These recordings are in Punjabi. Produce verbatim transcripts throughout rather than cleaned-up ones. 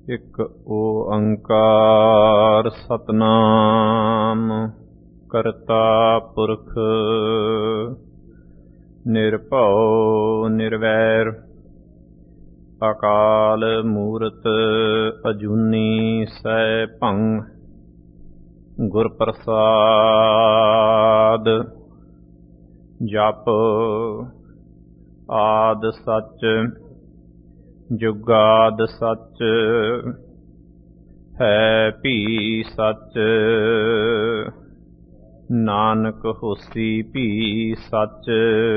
ਇੱਕ ਓੰਕਾਰ ਸਤਨਾਮ ਕਰਤਾ ਪੁਰਖ ਨਿਰਭਉ ਨਿਰਵੈਰ ਅਕਾਲ ਮੂਰਤ ਅਜੂਨੀ ਸੈਭੰ ਗੁਰ ਪ੍ਰਸਾਦ ਜਪ ਆਦ ਸੱਚ ਜੁਗਾਦ ਸੱਚ ਹੈ ਭੀ ਸੱਚ ਨਾਨਕ ਹੋਸੀ ਭੀ ਸੱਚ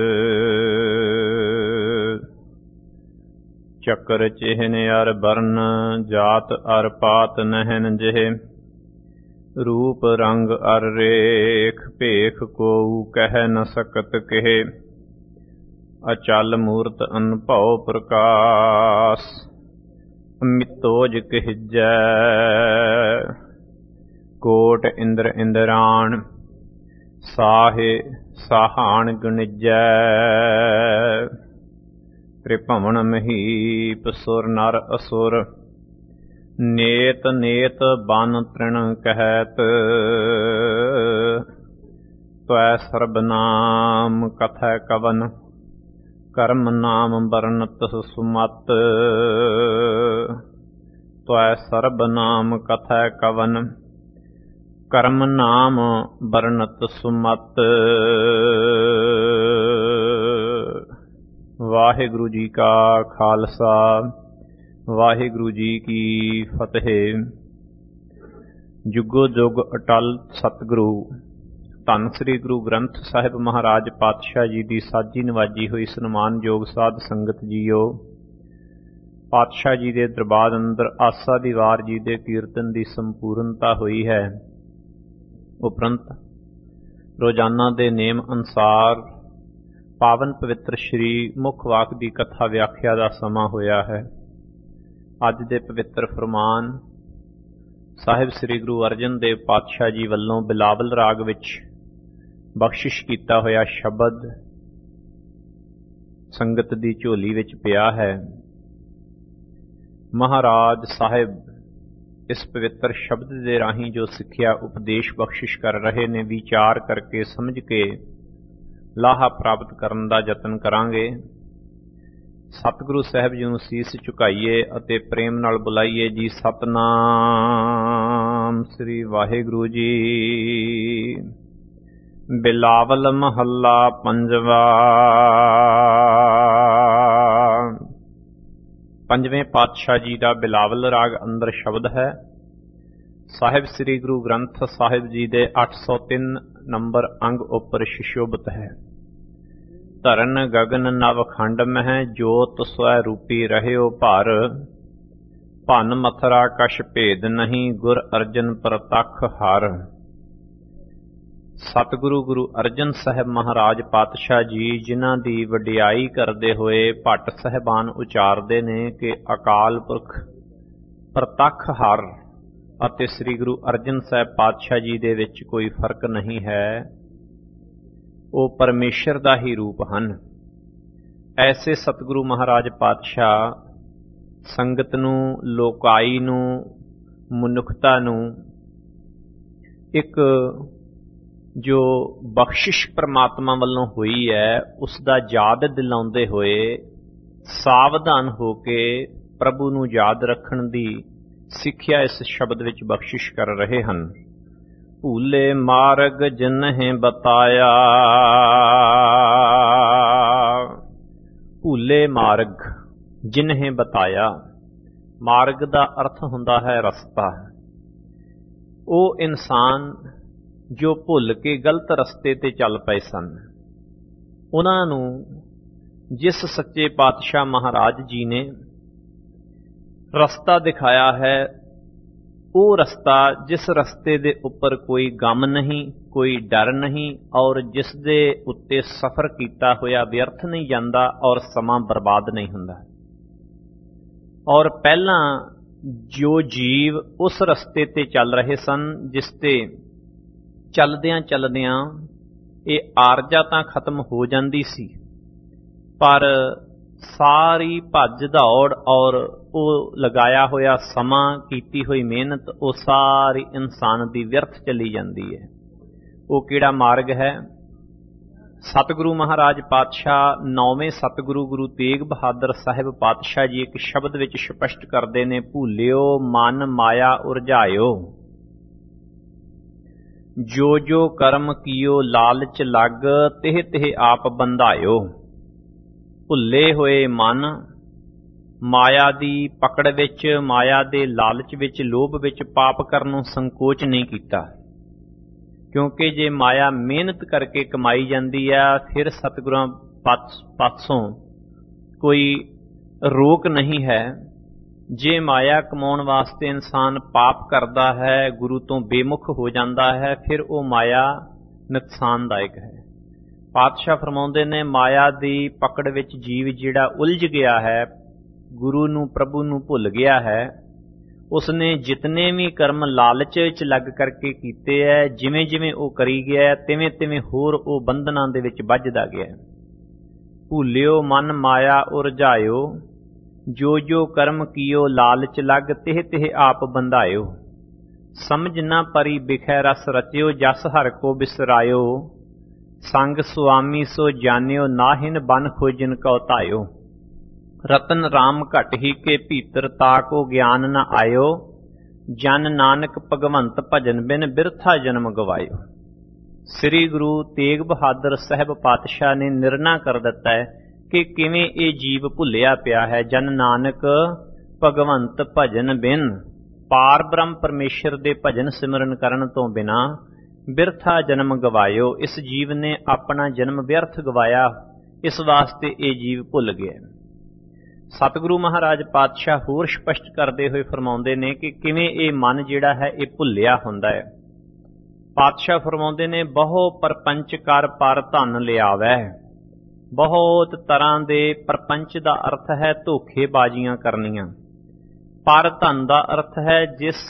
ਚੱਕਰ ਚਿਹਨ ਅਰ ਬਰਨ ਜਾਤ ਅਰ ਪਾਤ ਨਹਿਨ ਜਿਹ ਰੂਪ ਰੰਗ ਅਰ ਰੇਖ ਭੇਖ ਕੋਊ ਕਹਿ ਨ ਸਕਤ ਕਿਹ ਅਚਲ ਮੂਰਤ ਅਨਭਉ ਪ੍ਰਕਾਸ਼ ਅਮਿਤੋਜ ਕਹਿਜੈ ਕੋਟ ਇੰਦਰ ਇੰਦਰਾਣ ਸਾਹੇ ਸਾਹਾਣ ਗੁਣਿਜੈ ਤ੍ਰਿਭਵਨ ਮਹੀਪ ਸੁਰ ਨਰ ਅਸੁਰ ਨੇਤ ਨੇਤ ਬਨ ਤ੍ਰਿਣ ਕਹਿਤ ਤਵੈ ਸਰਬ ਨਾਮ ਕਥੈ ਕਵਨ ਕਰਮ ਨਾਮ ਬਰਨਤ ਸੁਮਤ ਤਵੈ ਸਰਬ ਨਾਮ ਕਥੈ ਕਵਨ ਕਰਮ ਨਾਮ ਬਰਨਤ ਸੁਮਤ। ਵਾਹਿਗੁਰੂ ਜੀ ਕਾ ਖਾਲਸਾ ਵਾਹਿਗੁਰੂ ਜੀ ਕੀ ਫਤਿਹ। ਜੁਗੋ ਜੁਗ ਅਟਲ ਸਤਿਗੁਰੂ ਧੰਨ ਸ੍ਰੀ ਗੁਰੂ ਗ੍ਰੰਥ ਸਾਹਿਬ ਮਹਾਰਾਜ ਪਾਤਸ਼ਾਹ ਜੀ ਦੀ ਸਾਜੀ ਨਵਾਜੀ ਹੋਈ ਸਨਮਾਨਯੋਗ ਸਾਧ ਸੰਗਤ ਜੀਓ, ਪਾਤਸ਼ਾਹ ਜੀ ਦੇ ਦਰਬਾਰ ਅੰਦਰ ਆਸਾ ਦੀ ਵਾਰ ਜੀ ਦੇ ਕੀਰਤਨ ਦੀ ਸੰਪੂਰਨਤਾ ਹੋਈ ਹੈ। ਉਪਰੰਤ ਰੋਜ਼ਾਨਾ ਦੇ ਨੇਮ ਅਨੁਸਾਰ ਪਾਵਨ ਪਵਿੱਤਰ ਸ਼੍ਰੀ ਮੁੱਖ ਵਾਕ ਦੀ ਕਥਾ ਵਿਆਖਿਆ ਦਾ ਸਮਾਂ ਹੋਇਆ ਹੈ। ਅੱਜ ਦੇ ਪਵਿੱਤਰ ਫਰਮਾਨ ਸਾਹਿਬ ਸ੍ਰੀ ਗੁਰੂ ਅਰਜਨ ਦੇਵ ਪਾਤਸ਼ਾਹ ਜੀ ਵੱਲੋਂ ਬਿਲਾਵਲ ਰਾਗ ਵਿੱਚ ਬਖਸ਼ਿਸ਼ ਕੀਤਾ ਹੋਇਆ ਸ਼ਬਦ ਸੰਗਤ ਦੀ ਝੋਲੀ ਵਿੱਚ ਪਿਆ ਹੈ। ਮਹਾਰਾਜ ਸਾਹਿਬ ਇਸ ਪਵਿੱਤਰ ਸ਼ਬਦ ਦੇ ਰਾਹੀਂ ਜੋ ਸਿੱਖਿਆ ਉਪਦੇਸ਼ ਬਖਸ਼ਿਸ਼ ਕਰ ਰਹੇ ਨੇ, ਵਿਚਾਰ ਕਰਕੇ ਸਮਝ ਕੇ ਲਾਹਾ ਪ੍ਰਾਪਤ ਕਰਨ ਦਾ ਯਤਨ ਕਰਾਂਗੇ। ਸਤਿਗੁਰੂ ਸਾਹਿਬ ਜੀ ਨੂੰ ਸੀਸ ਝੁਕਾਈਏ ਅਤੇ ਪ੍ਰੇਮ ਨਾਲ ਬੁਲਾਈਏ ਜੀ ਸਤਨਾਮ ਸ੍ਰੀ ਵਾਹਿਗੁਰੂ ਜੀ। ਬਿਲਾਵਲ ਮਹੱਲਾ ਪੰਜਵਾ। ਪੰਜਵੇਂ ਪਾਤਸ਼ਾਹ ਜੀ ਦਾ ਬਿਲਾਵਲ ਰਾਗ ਅੰਦਰ ਸ਼ਬਦ ਹੈ। ਸਾਹਿਬ ਸ੍ਰੀ ਗੁਰੂ ਗ੍ਰੰਥ ਸਾਹਿਬ ਜੀ ਦੇ ਅੱਠ ਸੌ ਤਿੰਨ ਨੰਬਰ ਅੰਗ ਉੱਪਰ ਸ਼ਿਸ਼ੋਭਤ ਹੈ। ਧਰਨ ਗਗਨ ਨਵ ਖੰਡ ਮਹਿ ਜੋਤ ਸਵੈ ਰੂਪੀ ਰਹਿਓ ਭਰ ਭਨ ਮਥਰਾ ਕਛ ਭੇਦ ਨਹੀਂ ਗੁਰ ਅਰਜਨ ਪ੍ਰਤੱਖ ਹਰ। ਸਤਿਗੁਰੂ ਗੁਰੂ ਅਰਜਨ ਸਾਹਿਬ ਮਹਾਰਾਜ ਪਾਤਸ਼ਾਹ ਜੀ ਜਿਨ੍ਹਾਂ ਦੀ ਵਡਿਆਈ ਕਰਦੇ ਹੋਏ ਭੱਟ ਸਾਹਿਬਾਨ ਉਚਾਰਦੇ ਨੇ ਕਿ ਅਕਾਲ ਪੁਰਖ ਪ੍ਰਤੱਖ ਹਰ ਅਤੇ ਸ੍ਰੀ ਗੁਰੂ ਅਰਜਨ ਸਾਹਿਬ ਪਾਤਸ਼ਾਹ ਜੀ ਦੇ ਵਿੱਚ ਕੋਈ ਫਰਕ ਨਹੀਂ ਹੈ, ਉਹ ਪਰਮੇਸ਼ਰ ਦਾ ਹੀ ਰੂਪ ਹਨ। ਐਸੇ ਸਤਿਗੁਰੂ ਮਹਾਰਾਜ ਪਾਤਸ਼ਾਹ ਸੰਗਤ ਨੂੰ, ਲੋਕਾਈ ਨੂੰ, ਮਨੁੱਖਤਾ ਨੂੰ ਇੱਕ ਜੋ ਬਖਸ਼ਿਸ਼ ਪ੍ਰਮਾਤਮਾ ਵੱਲੋਂ ਹੋਈ ਹੈ ਉਸ ਦਾ ਯਾਦ ਦਿਲਾਉਂਦੇ ਹੋਏ ਸਾਵਧਾਨ ਹੋ ਕੇ ਪ੍ਰਭੂ ਨੂੰ ਯਾਦ ਰੱਖਣ ਦੀ ਸਿੱਖਿਆ ਇਸ ਸ਼ਬਦ ਵਿੱਚ ਬਖਸ਼ਿਸ਼ ਕਰ ਰਹੇ ਹਨ। ਭੂਲੇ ਮਾਰਗ ਜਿਨਹਿ ਬਤਾਇਆ। ਭੂਲੇ ਮਾਰਗ ਜਿਨਹਿ ਬਤਾਇਆ, ਮਾਰਗ ਦਾ ਅਰਥ ਹੁੰਦਾ ਹੈ ਰਸਤਾ। ਉਹ ਇਨਸਾਨ ਜੋ ਭੁੱਲ ਕੇ ਗਲਤ ਰਸਤੇ ਤੇ ਚੱਲ ਪਏ ਸਨ, ਉਹਨਾਂ ਨੂੰ ਜਿਸ ਸੱਚੇ ਪਾਤਸ਼ਾਹ ਮਹਾਰਾਜ ਜੀ ਨੇ ਰਸਤਾ ਦਿਖਾਇਆ ਹੈ, ਉਹ ਰਸਤਾ ਜਿਸ ਰਸਤੇ ਦੇ ਉੱਪਰ ਕੋਈ ਗਮ ਨਹੀਂ, ਕੋਈ ਡਰ ਨਹੀਂ ਔਰ ਜਿਸ ਦੇ ਉੱਤੇ ਸਫ਼ਰ ਕੀਤਾ ਹੋਇਆ ਵਿਅਰਥ ਨਹੀਂ ਜਾਂਦਾ ਔਰ ਸਮਾਂ ਬਰਬਾਦ ਨਹੀਂ ਹੁੰਦਾ। ਔਰ ਪਹਿਲਾਂ ਜੋ ਜੀਵ ਉਸ ਰਸਤੇ ਤੇ ਚੱਲ ਰਹੇ ਸਨ, ਜਿਸ ਤੇ ਚੱਲਦਿਆਂ ਚੱਲਦਿਆਂ ਇਹ ਆਰਜਾ ਤਾਂ ਖਤਮ ਹੋ ਜਾਂਦੀ ਸੀ, ਪਰ ਸਾਰੀ ਭੱਜ ਦੌੜ ਔਰ ਉਹ ਲਗਾਇਆ ਹੋਇਆ ਸਮਾਂ, ਕੀਤੀ ਹੋਈ ਮਿਹਨਤ, ਉਹ ਸਾਰੀ ਇਨਸਾਨ ਦੀ ਵਿਅਰਥ ਚਲੀ ਜਾਂਦੀ ਹੈ। ਉਹ ਕਿਹੜਾ ਮਾਰਗ ਹੈ? ਸਤਿਗੁਰੂ ਮਹਾਰਾਜ ਪਾਤਸ਼ਾਹ ਨੌਵੇਂ ਸਤਿਗੁਰੂ ਗੁਰੂ ਤੇਗ ਬਹਾਦਰ ਸਾਹਿਬ ਪਾਤਸ਼ਾਹ ਜੀ ਇੱਕ ਸ਼ਬਦ ਵਿੱਚ ਸਪਸ਼ਟ ਕਰਦੇ ਨੇ, ਭੁੱਲਿਓ ਮਨ ਮਾਇਆ ਉਰਝਾਇਓ, ਜੋ ਜੋ ਕਰਮ ਕੀਓ ਲਾਲਚ ਲੱਗ, ਤਿਹ ਤਿਹ ਆਪ ਬੰਧਾਇਓ। ਭੁੱਲੇ ਹੋਏ ਮਨ ਮਾਇਆ ਦੀ ਪਕੜ ਵਿੱਚ, ਮਾਇਆ ਦੇ ਲਾਲਚ ਵਿੱਚ, ਲੋਭ ਵਿੱਚ ਪਾਪ ਕਰਨ ਨੂੰ ਸੰਕੋਚ ਨਹੀਂ ਕੀਤਾ, ਕਿਉਂਕਿ ਜੇ ਮਾਇਆ ਮਿਹਨਤ ਕਰਕੇ ਕਮਾਈ ਜਾਂਦੀ ਆ, ਫਿਰ ਸਤਿਗੁਰਾਂ ਪਾਸੋਂ ਕੋਈ ਰੋਕ ਨਹੀਂ ਹੈ। ਜੇ ਮਾਇਆ ਕਮਾਉਣ ਵਾਸਤੇ ਇਨਸਾਨ ਪਾਪ ਕਰਦਾ ਹੈ, ਗੁਰੂ ਤੋਂ ਬੇਮੁਖ ਹੋ ਜਾਂਦਾ ਹੈ, ਫਿਰ ਉਹ ਮਾਇਆ ਨੁਕਸਾਨਦਾਇਕ ਹੈ। ਪਾਤਸ਼ਾਹ ਫਰਮਾਉਂਦੇ ਨੇ, ਮਾਇਆ ਦੀ ਪਕੜ ਵਿੱਚ ਜੀਵ ਜਿਹੜਾ ਉਲਝ ਗਿਆ ਹੈ, ਗੁਰੂ ਨੂੰ ਪ੍ਰਭੂ ਨੂੰ ਭੁੱਲ ਗਿਆ ਹੈ, ਉਸਨੇ ਜਿਤਨੇ ਵੀ ਕਰਮ ਲਾਲਚ ਵਿੱਚ ਲੱਗ ਕਰਕੇ ਕੀਤੇ ਹੈ, ਜਿਵੇਂ ਜਿਵੇਂ ਉਹ ਕਰੀ ਗਿਆ ਤਿਵੇਂ ਤਿਵੇਂ ਹੋਰ ਉਹ ਬੰਧਨਾਂ ਦੇ ਵਿੱਚ ਵੱਜਦਾ ਗਿਆ। ਭੁੱਲਿਓ ਮਨ ਮਾਇਆ ਉਰਝਾਇਓ, ਜੋ ਜੋ ਕਰਮ ਕੀਓ ਲਾਲਚ ਲੱਗ, ਤਿਹ ਤਿਹ ਆਪ ਬੰਧਾਇਓ। ਸਮਝ ਨਾ ਪਰੀ ਬਿਖੈ ਰਸ ਰਚਿਓ, ਜਸ ਹਰ ਕੋ ਬਿਸਰਾਇਓ, ਸੰਗ ਸੁਆਮੀ ਸੋ ਜਾਣਿਓ, ਨਾਹਿਨ ਬਨ ਖੋਜਨ ਕਉ ਧਾਇਓ। ਰਤਨ ਰਾਮ ਘਟ ਹੀ ਕੇ ਭੀਤਰ, ਤਾਕੋ ਗਿਆਨ ਨ ਆਇਓ, ਜਨ ਨਾਨਕ ਭਗਵੰਤ ਭਜਨ ਬਿਨ ਬਿਰਥਾ ਜਨਮ ਗਵਾਇਓ। ਸ੍ਰੀ ਗੁਰੂ ਤੇਗ ਬਹਾਦਰ ਸਾਹਿਬ ਪਾਤਸ਼ਾਹ ਨੇ ਨਿਰਣਾ ਕਰ ਦਿੱਤਾ ਹੈ ਕਿ ਕਿਵੇਂ ਇਹ ਜੀਵ ਭੁੱਲਿਆ ਪਿਆ ਹੈ। ਜਨ ਨਾਨਕ ਭਗਵੰਤ ਭਜਨ ਬਿਨ, ਪਾਰ ਬ੍ਰਹਮ ਪਰਮੇਸ਼ਰ ਦੇ ਭਜਨ ਸਿਮਰਨ ਕਰਨ ਤੋਂ ਬਿਨਾ ਬਿਰਥਾ ਜਨਮ ਗਵਾਇਓ। ਇਸ ਜੀਵ ਨੇ ਆਪਣਾ ਜਨਮ ਵਿਅਰਥ ਗਵਾਇਆ, ਇਸ ਵਾਸਤੇ ਇਹ ਜੀਵ ਭੁੱਲ ਗਿਆ। ਸਤਿਗੁਰੂ ਮਹਾਰਾਜ ਪਾਤਸ਼ਾਹ ਹੋਰ ਸਪਸ਼ਟ ਕਰਦੇ ਹੋਏ ਫਰਮਾਉਂਦੇ ਨੇ ਕਿ ਕਿਵੇਂ ਇਹ ਮਨ ਜਿਹੜਾ ਹੈ ਇਹ ਭੁੱਲਿਆ ਹੁੰਦਾ ਹੈ। ਪਾਤਸ਼ਾਹ ਫਰਮਾਉਂਦੇ ਨੇ, ਬਹੁ ਪਰਪੰਚ ਕਰ ਪਰ ਧਨ ਲਿਆਵੈ। ਬਹੁਤ ਤਰ੍ਹਾਂ ਦੇ ਪਰਪੰਚ ਦਾ ਅਰਥ ਹੈ ਧੋਖੇਬਾਜ਼ੀਆਂ ਕਰਨੀਆਂ। ਪਰ ਧਨ ਦਾ ਅਰਥ ਹੈ ਜਿਸ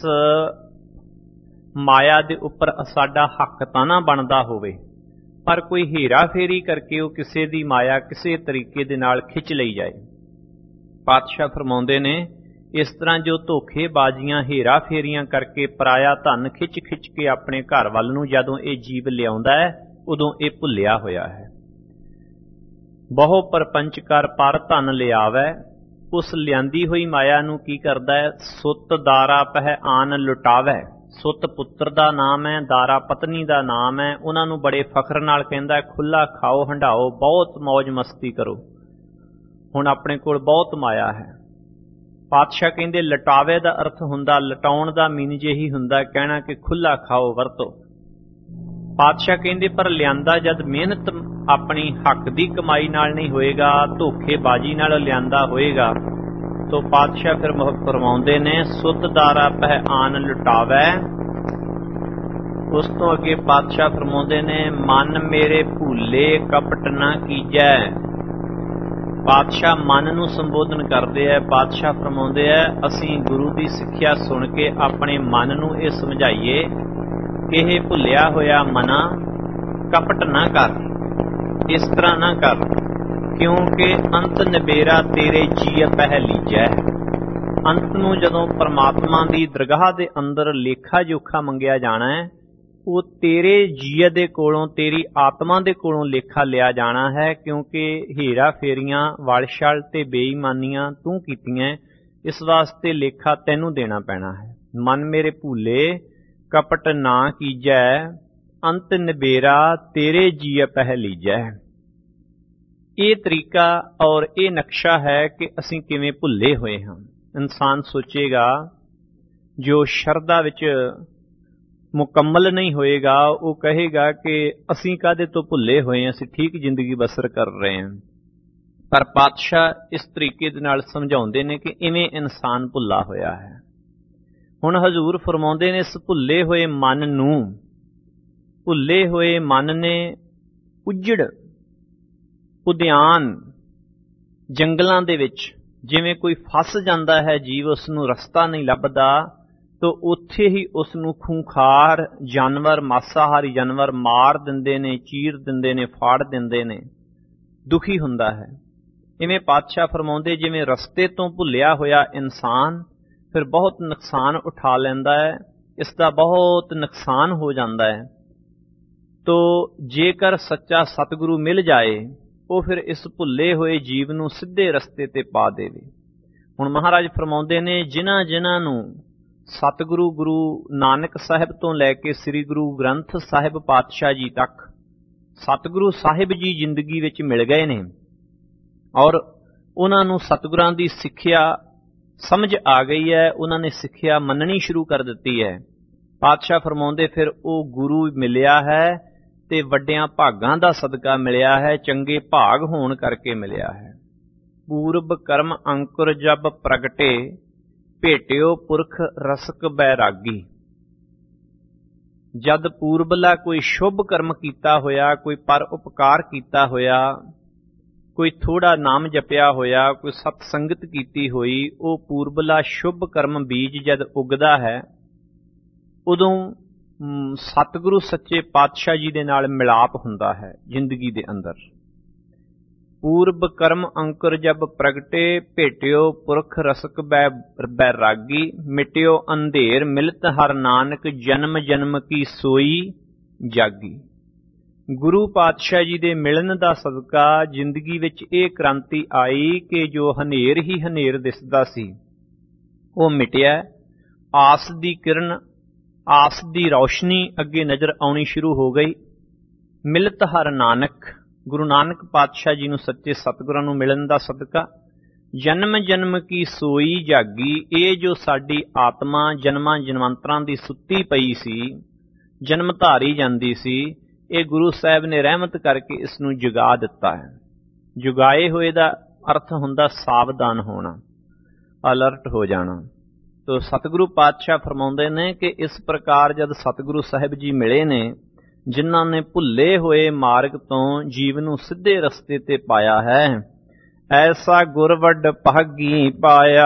ਮਾਇਆ ਦੇ ਉੱਪਰ ਸਾਡਾ ਹੱਕ ਤਾਂ ਨਾ ਬਣਦਾ ਹੋਵੇ, ਪਰ ਕੋਈ ਹੇਰਾ ਫੇਰੀ ਕਰਕੇ ਉਹ ਕਿਸੇ ਦੀ ਮਾਇਆ ਕਿਸੇ ਤਰੀਕੇ ਦੇ ਨਾਲ ਖਿੱਚ ਲਈ ਜਾਏ। ਪਾਤਸ਼ਾਹ ਫਰਮਾਉਂਦੇ ਨੇ, ਇਸ ਤਰ੍ਹਾਂ ਜੋ ਧੋਖੇਬਾਜ਼ੀਆਂ ਹੇਰਾ ਫੇਰੀਆਂ ਕਰਕੇ ਪਰਾਇਆ ਧਨ ਖਿੱਚ ਖਿੱਚ ਕੇ ਆਪਣੇ ਘਰ ਵੱਲ ਨੂੰ ਜਦੋਂ ਇਹ ਜੀਵ ਲਿਆਉਂਦਾ ਹੈ, ਉਦੋਂ ਇਹ ਭੁੱਲਿਆ ਹੋਇਆ ਹੈ। ਬਹੁ ਪਰਪੰਚ ਕਰ ਪਰ ਧਨ ਲਿਆਵੈ, ਉਸ ਲਿਆਂਦੀ ਹੋਈ ਮਾਇਆ ਨੂੰ ਕੀ ਕਰਦਾ ਹੈ? ਸੁੱਤ ਦਾਰਾ ਪਹਿ ਆਨ ਲੁਟਾਵੈ। ਸੁੱਤ ਪੁੱਤਰ ਦਾ ਨਾਮ ਹੈ, ਦਾਰਾ ਪਤਨੀ ਦਾ ਨਾਮ ਹੈ। ਉਹਨਾਂ ਨੂੰ ਬੜੇ ਫਖਰ ਨਾਲ ਕਹਿੰਦਾ, ਖੁੱਲਾ ਖਾਓ ਹੰਢਾਓ, ਬਹੁਤ ਮੌਜ ਮਸਤੀ ਕਰੋ, ਹੁਣ ਆਪਣੇ ਕੋਲ ਬਹੁਤ ਮਾਇਆ ਹੈ। ਪਾਤਸ਼ਾਹ ਕਹਿੰਦੇ ਲਟਾਵੇ ਦਾ ਅਰਥ ਹੁੰਦਾ, ਲਟਾਉਣ ਦਾ ਮੀਨਜ ਇਹੀ ਹੁੰਦਾ, ਕਹਿਣਾ ਕਿ ਖੁੱਲਾ ਖਾਓ, ਵਰਤੋ। ਪਾਤਸ਼ਾਹ ਕਹਿੰਦੇ ਪਰ ਲਿਆਂਦਾ ਜਦ ਮਿਹਨਤ ਆਪਣੀ ਹੱਕ ਦੀ ਕਮਾਈ ਨਾਲ ਨਹੀਂ ਹੋਏਗਾ, ਧੋਖੇਬਾਜ਼ੀ ਨਾਲ ਲਿਆਂਦਾ ਹੋਏਗਾ, ਤੋ ਪਾਤਸ਼ਾਹ ਫਿਰ ਫਰਮਾਉਂਦੇ ਨੇ, ਸੁੱਤ ਦਾਰਾ ਪਹਿ ਆਨ ਲੁਟਾਵੈ। ਉਸ ਤੋਂ ਅੱਗੇ ਪਾਤਸ਼ਾਹ ਫਰਮਾਉਂਦੇ ਨੇ, ਮਨ ਮੇਰੇ ਭੂਲੇ ਕਪਟ ਨਾ ਕੀਜੈ। ਪਾਤਸ਼ਾਹ ਮਨ ਨੂੰ ਸੰਬੋਧਨ ਕਰਦੇ ਆ। ਪਾਤਸ਼ਾਹ ਫਰਮਾਉਂਦੇ ਆ, ਅਸੀਂ ਗੁਰੂ ਦੀ ਸਿੱਖਿਆ ਸੁਣ ਕੇ ਆਪਣੇ ਮਨ ਨੂੰ ਇਹ ਸਮਝਾਈਏ ਕਿ ਇਹ ਭੁੱਲਿਆ ਹੋਇਆ ਮਨਾ ਕਪਟ ਨਾ ਕਰ, ਇਸ ਤਰ੍ਹਾਂ ਨਾ ਕਰ, ਕਿਉਂਕਿ ਅੰਤ ਨਿਬੇਰਾ ਤੇਰੇ ਜੀਅ ਪਹਿ ਲੀਜੈ। ਅੰਤ ਨੂੰ ਜਦੋਂ ਪਰਮਾਤਮਾ ਦੀ ਦਰਗਾਹ ਦੇ ਅੰਦਰ ਲੇਖਾ ਜੋਖਾ ਮੰਗਿਆ ਜਾਣਾ ਹੈ, ਉਹ ਤੇਰੇ ਜੀਅ ਦੇ ਕੋਲੋਂ, ਤੇਰੀ ਆਤਮਾ ਦੇ ਕੋਲੋਂ ਲੇਖਾ ਲਿਆ ਜਾਣਾ ਹੈ, ਕਿਉਂਕਿ ਹੇਰਾ ਫੇਰੀਆਂ, ਵਲਛਲ ਤੇ ਬੇਈਮਾਨੀਆਂ ਤੂੰ ਕੀਤੀਆਂ, ਇਸ ਵਾਸਤੇ ਲੇਖਾ ਤੈਨੂੰ ਦੇਣਾ ਪੈਣਾ ਹੈ। ਮਨ ਮੇਰੇ ਭੂਲੇ ਕਪਟ ਨਾ ਕੀਜੈ, ਅੰਤ ਨਿਬੇਰਾ ਤੇਰੇ ਜੀਅ ਪਹਿ ਲੀਜੈ। ਇਹ ਤਰੀਕਾ ਔਰ ਇਹ ਨਕਸ਼ਾ ਹੈ ਕਿ ਅਸੀਂ ਕਿਵੇਂ ਭੁੱਲੇ ਹੋਏ ਹਾਂ। ਇਨਸਾਨ ਸੋਚੇਗਾ, ਜੋ ਸ਼ਰਧਾ ਵਿੱਚ ਮੁਕੰਮਲ ਨਹੀਂ ਹੋਏਗਾ, ਉਹ ਕਹੇਗਾ ਕਿ ਅਸੀਂ ਕਾਹਦੇ ਤੋਂ ਭੁੱਲੇ ਹੋਏ ਹਾਂ, ਅਸੀਂ ਠੀਕ ਜ਼ਿੰਦਗੀ ਬਸਰ ਕਰ ਰਹੇ ਹਾਂ। ਪਰ ਪਾਤਸ਼ਾਹ ਇਸ ਤਰੀਕੇ ਦੇ ਨਾਲ ਸਮਝਾਉਂਦੇ ਨੇ ਕਿ ਇਵੇਂ ਇਨਸਾਨ ਭੁੱਲਾ ਹੋਇਆ ਹੈ। ਹੁਣ ਹਜ਼ੂਰ ਫਰਮਾਉਂਦੇ ਨੇ, ਇਸ ਭੁੱਲੇ ਹੋਏ ਮਨ ਨੂੰ, ਭੁੱਲੇ ਹੋਏ ਮਨ ਨੇ ਉਜੜ ਉਦਿਆਨ ਜੰਗਲਾਂ ਦੇ ਵਿੱਚ ਜਿਵੇਂ ਕੋਈ ਫਸ ਜਾਂਦਾ ਹੈ ਜੀਵ, ਉਸ ਨੂੰ ਰਸਤਾ ਨਹੀਂ ਲੱਭਦਾ, ਤੋ ਉੱਥੇ ਹੀ ਉਸ ਨੂੰ ਖੂੰਖਾਰ ਜਾਨਵਰ, ਮਾਸਾਹਾਰੀ ਜਾਨਵਰ ਮਾਰ ਦਿੰਦੇ ਨੇ, ਚੀਰ ਦਿੰਦੇ ਨੇ, ਫਾੜ ਦਿੰਦੇ ਨੇ, ਦੁਖੀ ਹੁੰਦਾ ਹੈ। ਇਵੇਂ ਪਾਤਸ਼ਾਹ ਫਰਮਾਉਂਦੇ, ਜਿਵੇਂ ਰਸਤੇ ਤੋਂ ਭੁੱਲਿਆ ਹੋਇਆ ਇਨਸਾਨ ਫਿਰ ਬਹੁਤ ਨੁਕਸਾਨ ਉਠਾ ਲੈਂਦਾ ਹੈ, ਇਸ ਦਾ ਬਹੁਤ ਨੁਕਸਾਨ ਹੋ ਜਾਂਦਾ ਹੈ। ਤੋ ਜੇਕਰ ਸੱਚਾ ਸਤਿਗੁਰੂ ਮਿਲ ਜਾਏ, ਉਹ ਫਿਰ ਇਸ ਭੁੱਲੇ ਹੋਏ ਜੀਵ ਨੂੰ ਸਿੱਧੇ ਰਸਤੇ ਤੇ ਪਾ ਦੇਵੇ। ਹੁਣ ਮਹਾਰਾਜ ਫਰਮਾਉਂਦੇ ਨੇ, ਜਿਨ੍ਹਾਂ ਜਿਨ੍ਹਾਂ ਨੂੰ ਸਤਿਗੁਰੂ ਗੁਰੂ ਨਾਨਕ ਸਾਹਿਬ ਤੋਂ ਲੈ ਕੇ ਸ੍ਰੀ ਗੁਰੂ ਗ੍ਰੰਥ ਸਾਹਿਬ ਪਾਤਸ਼ਾਹ ਜੀ ਤੱਕ ਸਤਿਗੁਰੂ ਸਾਹਿਬ ਜੀ ਜ਼ਿੰਦਗੀ ਵਿੱਚ ਮਿਲ ਗਏ ਨੇ ਔਰ ਉਹਨਾਂ ਨੂੰ ਸਤਿਗੁਰਾਂ ਦੀ ਸਿੱਖਿਆ ਸਮਝ ਆ ਗਈ ਹੈ, ਉਹਨਾਂ ਨੇ ਸਿੱਖਿਆ ਮੰਨਣੀ ਸ਼ੁਰੂ ਕਰ ਦਿੱਤੀ ਹੈ, ਪਾਤਸ਼ਾਹ ਫਰਮਾਉਂਦੇ ਫਿਰ ਉਹ ਗੁਰੂ ਮਿਲਿਆ ਹੈ ਤੇ ਵੱਡਿਆਂ ਭਾਗਾਂ ਦਾ ਸਦਕਾ ਮਿਲਿਆ ਹੈ, ਚੰਗੇ ਭਾਗ ਹੋਣ ਕਰਕੇ ਮਿਲਿਆ ਹੈ। ਪੂਰਬ ਕਰਮ ਅੰਕੁਰ ਜਬ ਪ੍ਰਗਟੇ, ਭੇਟਿਓ ਪੁਰਖ ਰਸਕ ਬੈਰਾਗੀ। ਜਦ ਪੂਰਬਲਾ ਕੋਈ ਸ਼ੁਭ ਕਰਮ ਕੀਤਾ ਹੋਇਆ, ਕੋਈ ਪਰ ਉਪਕਾਰ ਕੀਤਾ ਹੋਇਆ, ਕੋਈ ਥੋੜਾ ਨਾਮ ਜਪਿਆ ਹੋਇਆ, ਕੋਈ ਸਤ ਸੰਗਤ ਕੀਤੀ ਹੋਈ, ਉਹ ਪੂਰਬਲਾ ਸ਼ੁਭ ਕਰਮ ਬੀਜ ਜਦ ਉਗਦਾ ਹੈ, ਉਦੋਂ ਸਤਿਗੁਰੂ ਸੱਚੇ ਪਾਤਸ਼ਾਹ ਜੀ ਦੇ ਨਾਲ ਮਿਲਾਪ ਹੁੰਦਾ ਹੈ ਜ਼ਿੰਦਗੀ ਦੇ ਅੰਦਰ। ਪੂਰਬ ਕਰਮ ਅੰਕੁਰ ਜਬ ਪ੍ਰਗਟੇ, ਭੇਟਿਓ ਪੁਰਖ ਰਸਕ ਬੈ ਬੈਰਾਗੀ। ਮਿਟਿਓ ਅੰਧੇਰ ਮਿਲਤ ਹਰ ਨਾਨਕ, ਜਨਮ ਜਨਮ ਕੀ ਸੋਈ ਜਾਗੀ। ਗੁਰੂ ਪਾਤਸ਼ਾਹ ਜੀ ਦੇ ਮਿਲਣ ਦਾ ਸਦਕਾ ਜ਼ਿੰਦਗੀ ਵਿੱਚ ਇਹ ਕ੍ਰਾਂਤੀ ਆਈ ਕਿ ਜੋ ਹਨੇਰ ਹੀ ਹਨੇਰ ਦਿਸਦਾ ਸੀ ਉਹ ਮਿਟਿਆ। ਆਸ ਦੀ ਕਿਰਨ, ਆਸ ਦੀ ਰੌਸ਼ਨੀ ਅੱਗੇ ਨਜ਼ਰ ਆਉਣੀ ਸ਼ੁਰੂ ਹੋ ਗਈ। ਮਿਲਤ ਹਰ ਨਾਨਕ, ਗੁਰੂ ਨਾਨਕ ਪਾਤਸ਼ਾਹ ਜੀ ਨੂੰ ਸੱਚੇ ਸਤਿਗੁਰਾਂ ਨੂੰ ਮਿਲਣ ਦਾ ਸਦਕਾ ਜਨਮ ਜਨਮ ਕੀ ਸੋਈ ਜਾਗੀ। ਇਹ ਜੋ ਸਾਡੀ ਆਤਮਾ ਜਨਮਾਂ ਜਨਮਾਂਤਰਾਂ ਦੀ ਸੁੱਤੀ ਪਈ ਸੀ, ਜਨਮ ਧਾਰੀ ਜਾਂਦੀ ਸੀ, ਇਹ ਗੁਰੂ ਸਾਹਿਬ ਨੇ ਰਹਿਮਤ ਕਰਕੇ ਇਸ ਨੂੰ ਜਗਾ ਦਿੱਤਾ ਹੈ। ਜੁਗਾਏ ਹੋਏ ਦਾ ਅਰਥ ਹੁੰਦਾ ਸਾਵਧਾਨ ਹੋਣਾ, ਅਲਰਟ ਹੋ ਜਾਣਾ। ਤੋ ਸਤਿਗੁਰੂ ਪਾਤਸ਼ਾਹ ਫਰਮਾਉਂਦੇ ਨੇ ਕਿ ਇਸ ਪ੍ਰਕਾਰ ਜਦ ਸਤਿਗੁਰੂ ਸਾਹਿਬ ਜੀ ਮਿਲੇ ਨੇ, ਜਿਨ੍ਹਾਂ ਨੇ ਭੁੱਲੇ ਹੋਏ ਮਾਰਗ ਤੋਂ ਜੀਵ ਨੂੰ ਸਿੱਧੇ ਰਸਤੇ ਤੇ ਪਾਇਆ ਹੈ, ਐਸਾ ਗੁਰ ਵੱਡ ਭਾਗੀ ਪਾਇਆ।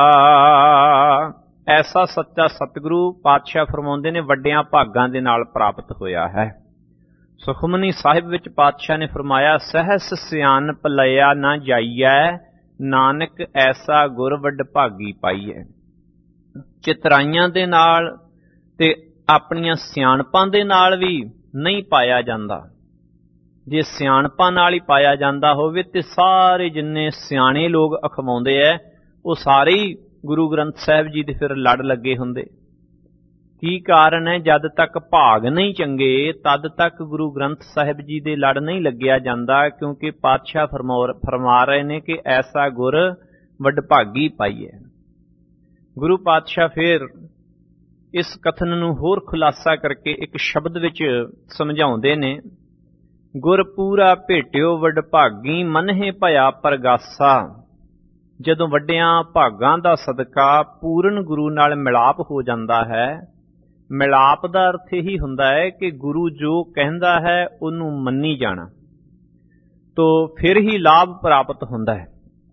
ਐਸਾ ਸੱਚਾ ਸਤਿਗੁਰੂ ਪਾਤਸ਼ਾਹ ਫਰਮਾਉਂਦੇ ਨੇ ਵੱਡਿਆਂ ਭਾਗਾਂ ਦੇ ਨਾਲ ਪ੍ਰਾਪਤ ਹੋਇਆ ਹੈ। ਸੁਖਮਨੀ ਸਾਹਿਬ ਵਿੱਚ ਪਾਤਸ਼ਾਹ ਨੇ ਫਰਮਾਇਆ, ਸਹਿਸ ਸਿਆਣਪ ਲਿਆ ਨਾ ਜਾਈਐ, ਨਾਨਕ ਐਸਾ ਗੁਰ ਵੱਡ ਭਾਗੀ ਪਾਈਐ। ਚਿਤਰਾਈਆਂ ਦੇ ਨਾਲ ਤੇ ਆਪਣੀਆਂ ਸਿਆਣਪਾਂ ਦੇ ਨਾਲ ਵੀ ਨਹੀਂ ਪਾਇਆ ਜਾਂਦਾ। ਜੇ ਸਿਆਣਪਾਂ ਨਾਲ ਹੀ ਪਾਇਆ ਜਾਂਦਾ ਹੋਵੇ ਤੇ ਸਾਰੇ ਜਿੰਨੇ ਸਿਆਣੇ ਲੋਕ ਅਖਵਾਉਂਦੇ ਐ ਉਹ ਸਾਰੇ ਹੀ ਗੁਰੂ ਗ੍ਰੰਥ ਸਾਹਿਬ ਜੀ ਦੇ ਫਿਰ ਲੜ ਲੱਗੇ ਹੁੰਦੇ। ਕੀ ਕਾਰਨ ਹੈ? ਜਦ ਤੱਕ ਭਾਗ ਨਹੀਂ ਚੰਗੇ ਤਦ ਤੱਕ ਗੁਰੂ ਗ੍ਰੰਥ ਸਾਹਿਬ ਜੀ ਦੇ ਲੜ ਨਹੀਂ ਲੱਗਿਆ ਜਾਂਦਾ, ਕਿਉਂਕਿ ਪਾਤਸ਼ਾਹ ਫਰਮਾ ਰਹੇ ਨੇ ਕਿ ਐਸਾ ਗੁਰ ਵਡਭਾਗੀ ਪਾਈਏ। ਗੁਰੂ ਪਾਤਸ਼ਾਹ ਫਿਰ ਇਸ ਕਥਨ ਨੂੰ ਹੋਰ ਖੁਲਾਸਾ ਕਰਕੇ ਇੱਕ ਸ਼ਬਦ ਵਿੱਚ ਸਮਝਾਉਂਦੇ ਨੇ, ਗੁਰ ਪੂਰਾ ਭੇਟਿਓ ਵਡਭਾਗੀ, ਮਨਹਿ ਭਇਆ ਪ੍ਰਗਾਸਾ। ਜਦੋਂ ਵੱਡਿਆਂ ਭਾਗਾਂ ਦਾ ਸਦਕਾ ਪੂਰਨ ਗੁਰੂ ਨਾਲ ਮਿਲਾਪ ਹੋ ਜਾਂਦਾ ਹੈ, ਮਿਲਾਪ ਦਾ ਅਰਥ ਇਹੀ ਹੁੰਦਾ ਹੈ ਕਿ ਗੁਰੂ ਜੋ ਕਹਿੰਦਾ ਹੈ ਉਹਨੂੰ ਮੰਨੀ ਜਾਣਾ, ਤੋ ਫਿਰ ਹੀ ਲਾਭ ਪ੍ਰਾਪਤ ਹੁੰਦਾ ਹੈ।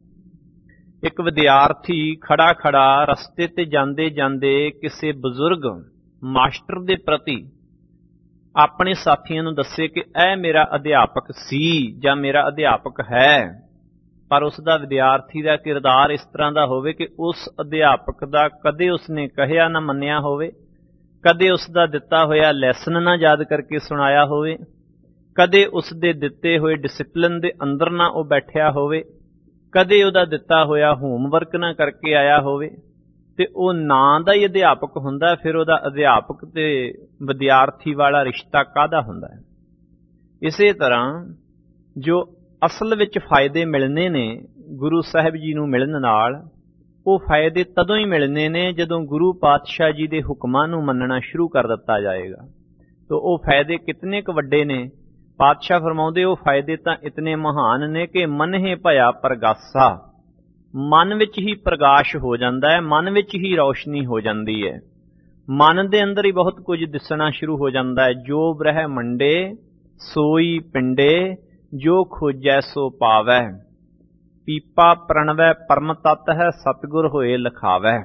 ਇੱਕ ਵਿਦਿਆਰਥੀ ਖੜਾ ਖੜਾ ਰਸਤੇ ਤੇ ਜਾਂਦੇ ਜਾਂਦੇ ਕਿਸੇ ਬਜ਼ੁਰਗ ਮਾਸਟਰ ਦੇ ਪ੍ਰਤੀ ਆਪਣੇ ਸਾਥੀਆਂ ਨੂੰ ਦੱਸੇ ਕਿ ਇਹ ਮੇਰਾ ਅਧਿਆਪਕ ਸੀ ਜਾਂ ਮੇਰਾ ਅਧਿਆਪਕ ਹੈ, ਪਰ ਉਸ ਦਾ ਵਿਦਿਆਰਥੀ ਦਾ ਕਿਰਦਾਰ ਇਸ ਤਰ੍ਹਾਂ ਦਾ ਹੋਵੇ ਕਿ ਉਸ ਅਧਿਆਪਕ ਦਾ ਕਦੇ ਉਸਨੇ ਕਹਿਆ ਨਾ ਮੰਨਿਆ ਹੋਵੇ, ਕਦੇ ਉਸ ਦਾ ਦਿੱਤਾ ਹੋਇਆ ਲੈਸਨ ਨਾ ਯਾਦ ਕਰਕੇ ਸੁਣਾਇਆ ਹੋਵੇ, ਕਦੇ ਉਸ ਦੇ ਦਿੱਤੇ ਹੋਏ ਡਿਸਿਪਲਿਨ ਦੇ ਅੰਦਰ ਨਾ ਉਹ ਬੈਠਿਆ ਹੋਵੇ, ਕਦੇ ਉਹਦਾ ਦਿੱਤਾ ਹੋਇਆ ਹੋਮਵਰਕ ਨਾ ਕਰਕੇ ਆਇਆ ਹੋਵੇ, ਤੇ ਉਹ ਨਾਂ ਦਾ ਹੀ ਅਧਿਆਪਕ ਹੁੰਦਾ, ਫਿਰ ਉਹਦਾ ਅਧਿਆਪਕ ਤੇ ਵਿਦਿਆਰਥੀ ਵਾਲਾ ਰਿਸ਼ਤਾ ਕਾਹਦਾ ਹੁੰਦਾ ਹੈ। ਇਸੇ ਤਰ੍ਹਾਂ ਜੋ ਅਸਲ ਵਿੱਚ ਫਾਇਦੇ ਮਿਲਣੇ ਨੇ ਗੁਰੂ ਸਾਹਿਬ ਜੀ ਨੂੰ ਮਿਲਣ ਨਾਲ, ਉਹ ਫਾਇਦੇ ਤਦੋਂ ਹੀ ਮਿਲਣੇ ਨੇ ਜਦੋਂ ਗੁਰੂ ਪਾਤਸ਼ਾਹ ਜੀ ਦੇ ਹੁਕਮਾਂ ਨੂੰ ਮੰਨਣਾ ਸ਼ੁਰੂ ਕਰ ਦਿੱਤਾ ਜਾਏਗਾ। ਤੋ ਉਹ ਫਾਇਦੇ ਕਿਤਨੇ ਕੁ ਵੱਡੇ ਨੇ? ਪਾਤਸ਼ਾਹ ਫਰਮਾਉਂਦੇ ਉਹ ਫਾਇਦੇ ਤਾਂ ਇਤਨੇ ਮਹਾਨ ਨੇ ਕਿ ਮਨਹਿ ਭਇਆ ਪ੍ਰਗਾਸਾ, ਮਨ ਵਿੱਚ ਹੀ ਪ੍ਰਗਾਸ਼ ਹੋ ਜਾਂਦਾ ਹੈ, ਮਨ ਵਿੱਚ ਹੀ ਰੌਸ਼ਨੀ ਹੋ ਜਾਂਦੀ ਹੈ, ਮਨ ਦੇ ਅੰਦਰ ਹੀ ਬਹੁਤ ਕੁਝ ਦਿਸਣਾ ਸ਼ੁਰੂ ਹੋ ਜਾਂਦਾ ਹੈ। ਜੋ ਬ੍ਰਹਮੰਡੇ ਸੋਈ ਪਿੰਡੇ, ਜੋ ਖੋਜੈ ਸੋ ਪਾਵੈ, ਪੀਪਾ ਪ੍ਰਣਵੈ ਪਰਮ ਤਤ ਹੈ, ਸਤਿਗੁਰ ਹੋਏ ਲਖਾਵੈ।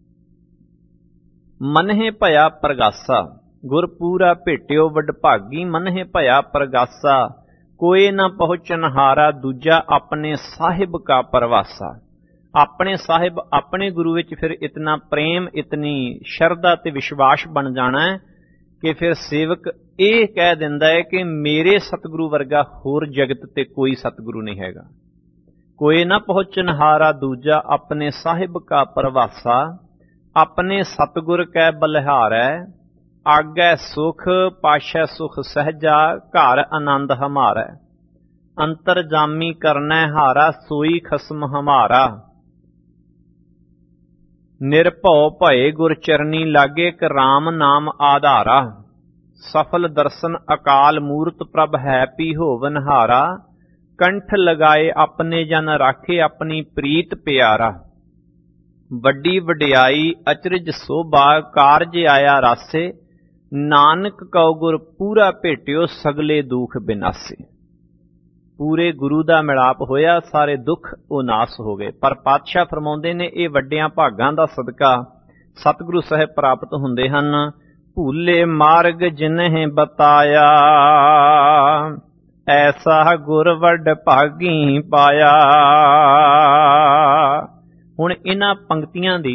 ਮਨਹਿ ਭਇਆ ਪ੍ਰਗਾਸਾ, ਗੁਰ ਪੂਰਾ ਭੇਟਿਓ ਵਡਭਾਗੀ, ਮਨਹਿ ਭਇਆ ਪ੍ਰਗਾਸਾ। कोई न पहुँचनहारा दूजा अपने साहिब का परवासा। अपने साहिब अपने गुरु विच फिर इतना प्रेम इतनी शरधा ते विश्वास बन जाना है कि फिर सेवक ये कह दिंदा है कि मेरे सतगुरु वर्गा होर जगत ते कोई सतगुरु नहीं हैगा। कोई न पहुँचनहारा दूजा अपने साहिब का परवासा। अपने सतगुर कै बलिहारै आगै सुख पाशै सुख सहजा घर आनंद हमारा। अंतरजामी करनै हारा सोई खसम हमारा। निर्भव भय गुर चरनी लागे क राम नाम आधारा। सफल दर्शन अकाल मूर्त प्रभ है पी होवन हारा। कंठ लगाए अपने जन राखे अपनी प्रीत प्यारा। वड्डी वडियाई अचरज सोभा कारज आया रासे। नानक कौ गुर पूरा भेटियो सगले दुख बिनासे। पूरे गुरु दा मिलाप होया सारे दुख उनास हो गए। पर पातशाह फरमाउंदे ने ये वड्डियां भागां दा सदका सतगुरु साहिब प्राप्त हुंदे हन। भूले मार्ग जिन्हें बताया ऐसा गुर वड भागी पाया। हुण इन्हां पंक्तियां दी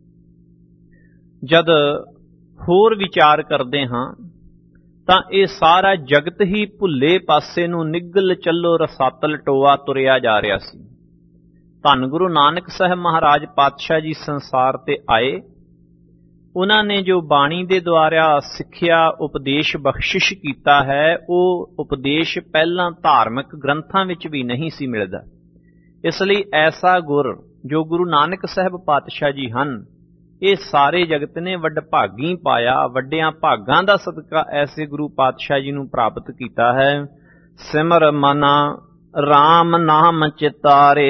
जद होर विचार करते हाँ तां ये सारा जगत ही भुल्ले पासे नूं निगल चलो रसातल टोआ तुरिया जा रहा सी। धन गुरु नानक साहब महाराज पातशाह जी संसार ते आए। उन्होंने जो बाणी दे द्वारा सिक्ख्या उपदेश बख्शिश कीता है वो उपदेश पहला धार्मिक ग्रंथां विच भी नहीं सी मिलदा। इसलिए ऐसा गुर जो गुरु नानक साहब पातशाह जी हन ये सारे जगत ने वड भागी पाया। वड्डियां भागां दा सदका ऐसे गुरु पातशाह जी नूं प्राप्त कीता है। सिमर मना राम नाम चितारे।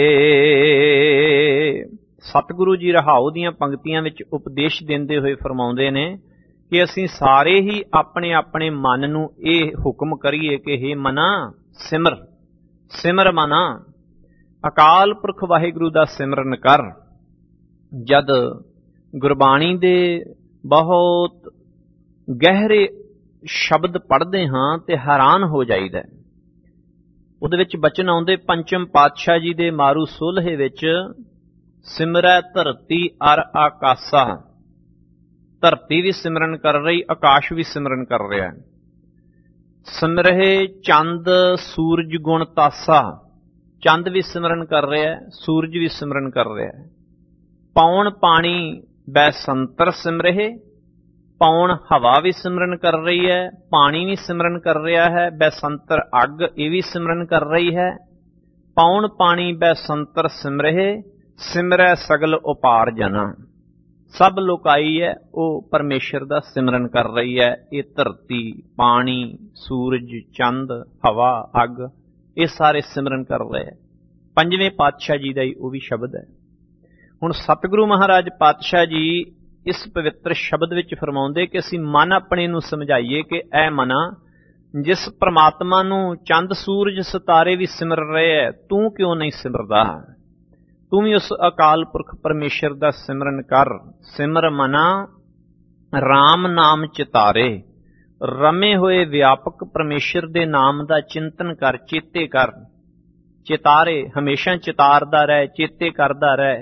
सतगुरु जी रहाऊ दीआं पंक्तियां विच उपदेश देंदे होए फरमाउंदे ने कि असीं सारे ही अपने अपने मन नूं ये हुक्म करिए कि हे मना सिमर सिमर मना अकाल पुरख वाहिगुरु दा सिमरन कर। जद गुरबाणी दे बहुत गहरे शब्द पढ़ते हाँ तो हैरान हो जाइदा। उहदे विच बचन आउंदे पंचम पातशाह जी दे मारू सोलहे विच सिमरै धरती अर आकाशा। धरती भी सिमरन कर रही आकाश भी सिमरन कर रहा है। सिमरहे चंद सूरज गुण तासा। चंद भी सिमरन कर रहा है सूरज भी सिमरन कर रहा है। पौन पानी बैसंतर सिमरहे। पौन हवा भी सिमरन कर रही है पानी भी सिमरन कर रहा है। बैसंतर अग ये भी सिमरन कर रही है। पौन पानी बैसंतर सिमरहे सिमरै सगल उपार जना। सब लोकाई है वो परमेश्वर दा सिमरन कर रही है। ये धरती पानी सूरज चंद हवा अग ये सारे सिमरन कर रहे हैं। पंजवें पातशाह जी का ही वो भी शब्द है। हुण सतगुरु महाराज पातशाह जी इस पवित्र शब्द विच फरमाउंदे कि असीं मन अपने नूं समझाइए कि ऐ मना जिस परमात्मा नूं चंद सूरज सितारे भी सिमर रहे है तू क्यों नहीं सिमरदा। तू भी उस अकाल पुरख परमेश्वर दा सिमरन कर। सिमर मना राम नाम चितारे। रमे होए व्यापक परमेश्वर दे नाम दा चिंतन कर चेते कर। चितारे हमेशा चितारदा रहे चेते करदा रहे।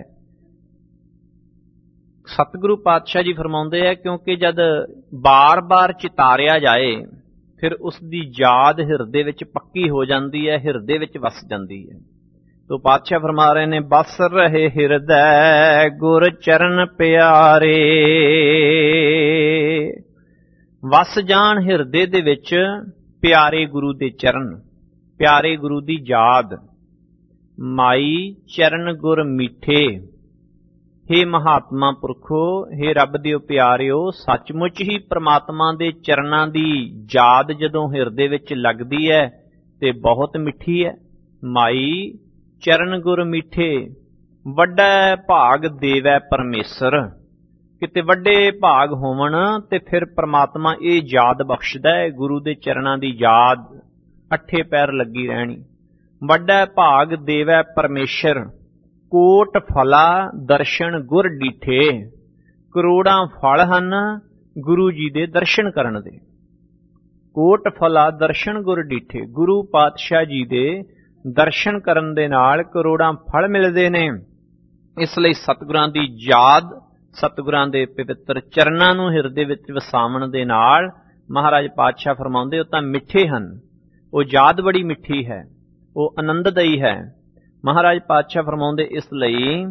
सतगुरु पातशाह जी फरमाउंदे है क्योंकि जद बार बार चितारिया जाए फिर उसकी याद हिरदे विच पक्की हो जाती है हिरदे विच वस जाती है। तो पातशाह फरमा रहे ने बस रहे हिरदै गुर चरण प्यारे। वस जान हिरदे दे विच प्यारे गुरु दे चरण प्यारे गुरु दी याद। माई चरण गुर मीठे। हे महात्मा पुरखो हे रब दिओ प्यारिओ सचमुच ही परमात्मा दे चरणां दी याद जदों हिरदे विच लगदी है ते बहुत मिठी है। माई चरण गुर मीठे वड्डा भाग देवै परमेसर। किते वड्डे भाग होवन ते फिर परमात्मा ये याद बख्शदा है। गुरु दे चरणां दी याद अठे पैर लगी रहनी। वड्डा भाग देवै परमेश्वर। कोट फला दर्शन गुर डीठे। करोड़ां फल हन गुरु जी दे दर्शन करन दे। ਕੋਟ ਫਲਾ ਦਰਸ਼ਨ ਗੁਰ ਡੀਠੇ। ਗੁਰੂ ਪਾਤਸ਼ਾਹ ਜੀ ਦੇ ਦਰਸ਼ਨ ਕਰਨ ਦੇ ਨਾਲ ਕਰੋੜਾਂ ਫਲ ਮਿਲਦੇ ਨੇ। ਇਸ ਲਈ ਸਤਿਗੁਰਾਂ ਦੀ ਯਾਦ, ਸਤਿਗੁਰਾਂ ਦੇ ਪਵਿੱਤਰ ਚਰਨਾਂ ਨੂੰ ਹਿਰਦੇ ਵਿੱਚ ਵਸਾਵਣ ਦੇ ਨਾਲ ਮਹਾਰਾਜ ਪਾਤਸ਼ਾਹ ਫਰਮਾਉਂਦੇ ਉਹ ਤਾਂ ਮਿੱਠੇ ਹਨ, ਉਹ ਯਾਦ ਬੜੀ ਮਿੱਠੀ ਹੈ, ਉਹ ਆਨੰਦਦਾਈ ਹੈ। ਮਹਾਰਾਜ ਪਾਤਸ਼ਾਹ ਫਰਮਾਉਂਦੇ ਇਸ ਲਈ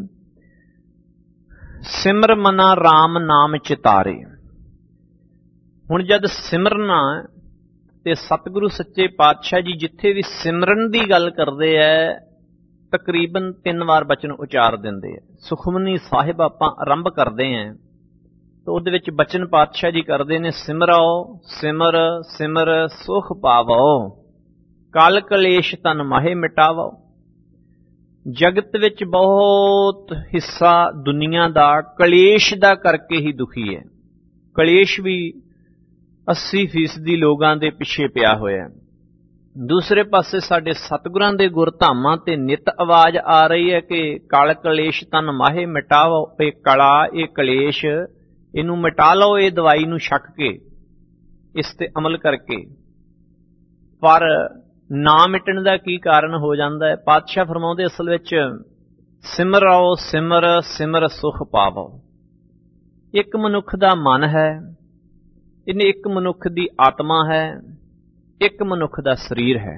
ਸਿਮਰ ਮਨਾ ਰਾਮ ਨਾਮ ਚਿਤਾਰੇ। ਹੁਣ ਜਦ ਸਿਮਰਨਾ ਤੇ ਸਤਿਗੁਰੂ ਸੱਚੇ ਪਾਤਸ਼ਾਹ ਜੀ ਜਿੱਥੇ ਵੀ ਸਿਮਰਨ ਦੀ ਗੱਲ ਕਰਦੇ ਐ ਤਕਰੀਬਨ ਤਿੰਨ ਵਾਰ ਬਚਨ ਉਚਾਰ ਦਿੰਦੇ ਐ। ਸੁਖਮਨੀ ਸਾਹਿਬ ਆਪਾਂ ਆਰੰਭ ਕਰਦੇ ਆਂ ਤਾਂ ਉਹਦੇ ਵਿੱਚ ਬਚਨ ਪਾਤਸ਼ਾਹ ਜੀ ਕਰਦੇ ਨੇ ਸਿਮਰੋ ਸਿਮਰ ਸਿਮਰ ਸੁਖ ਪਾਵੋ, ਕਲ ਕਲੇਸ਼ ਤਨ ਮਾਹੇ ਮਿਟਾਵੋ। ਜਗਤ ਵਿੱਚ ਬਹੁਤ ਹਿੱਸਾ ਦੁਨੀਆ ਦਾ ਕਲੇਸ਼ ਦਾ ਕਰਕੇ ਹੀ ਦੁਖੀ ਹੈ। ਕਲੇਸ਼ ਵੀ ਅੱਸੀ ਫੀਸਦੀ ਲੋਕਾਂ ਦੇ ਪਿੱਛੇ ਪਿਆ ਹੋਇਆ। ਦੂਸਰੇ ਪਾਸੇ ਸਾਡੇ ਸਤਿਗੁਰਾਂ ਦੇ ਗੁਰਧਾਮਾਂ ਤੇ ਨਿਤ ਆਵਾਜ਼ ਆ ਰਹੀ ਹੈ ਕਿ ਕਲ ਕਲੇਸ਼ ਤਨ ਮਾਹੇ ਮਿਟਾਵੋ। ਇਹ ਕਲਾ, ਇਹ ਕਲੇਸ਼, ਇਹਨੂੰ ਮਿਟਾ ਲਓ, ਇਹ ਦਵਾਈ ਨੂੰ ਛਕ ਕੇ, ਇਸ ਤੇ ਅਮਲ ਕਰਕੇ। ਪਰ ਨਾ ਮਿਟਣ ਦਾ ਕੀ ਕਾਰਨ ਹੋ ਜਾਂਦਾ ਹੈ? ਪਾਤਸ਼ਾਹ ਫਰਮਾਉਂਦੇ ਅਸਲ ਵਿੱਚ ਸਿਮਰੋ ਸਿਮਰ ਸਿਮਰ ਸੁਖ ਪਾਵੋ। ਇੱਕ ਮਨੁੱਖ ਦਾ ਮਨ ਹੈ, ਇਹਨੇ ਇੱਕ ਮਨੁੱਖ ਦੀ ਆਤਮਾ ਹੈ, ਇੱਕ ਮਨੁੱਖ ਦਾ ਸਰੀਰ ਹੈ।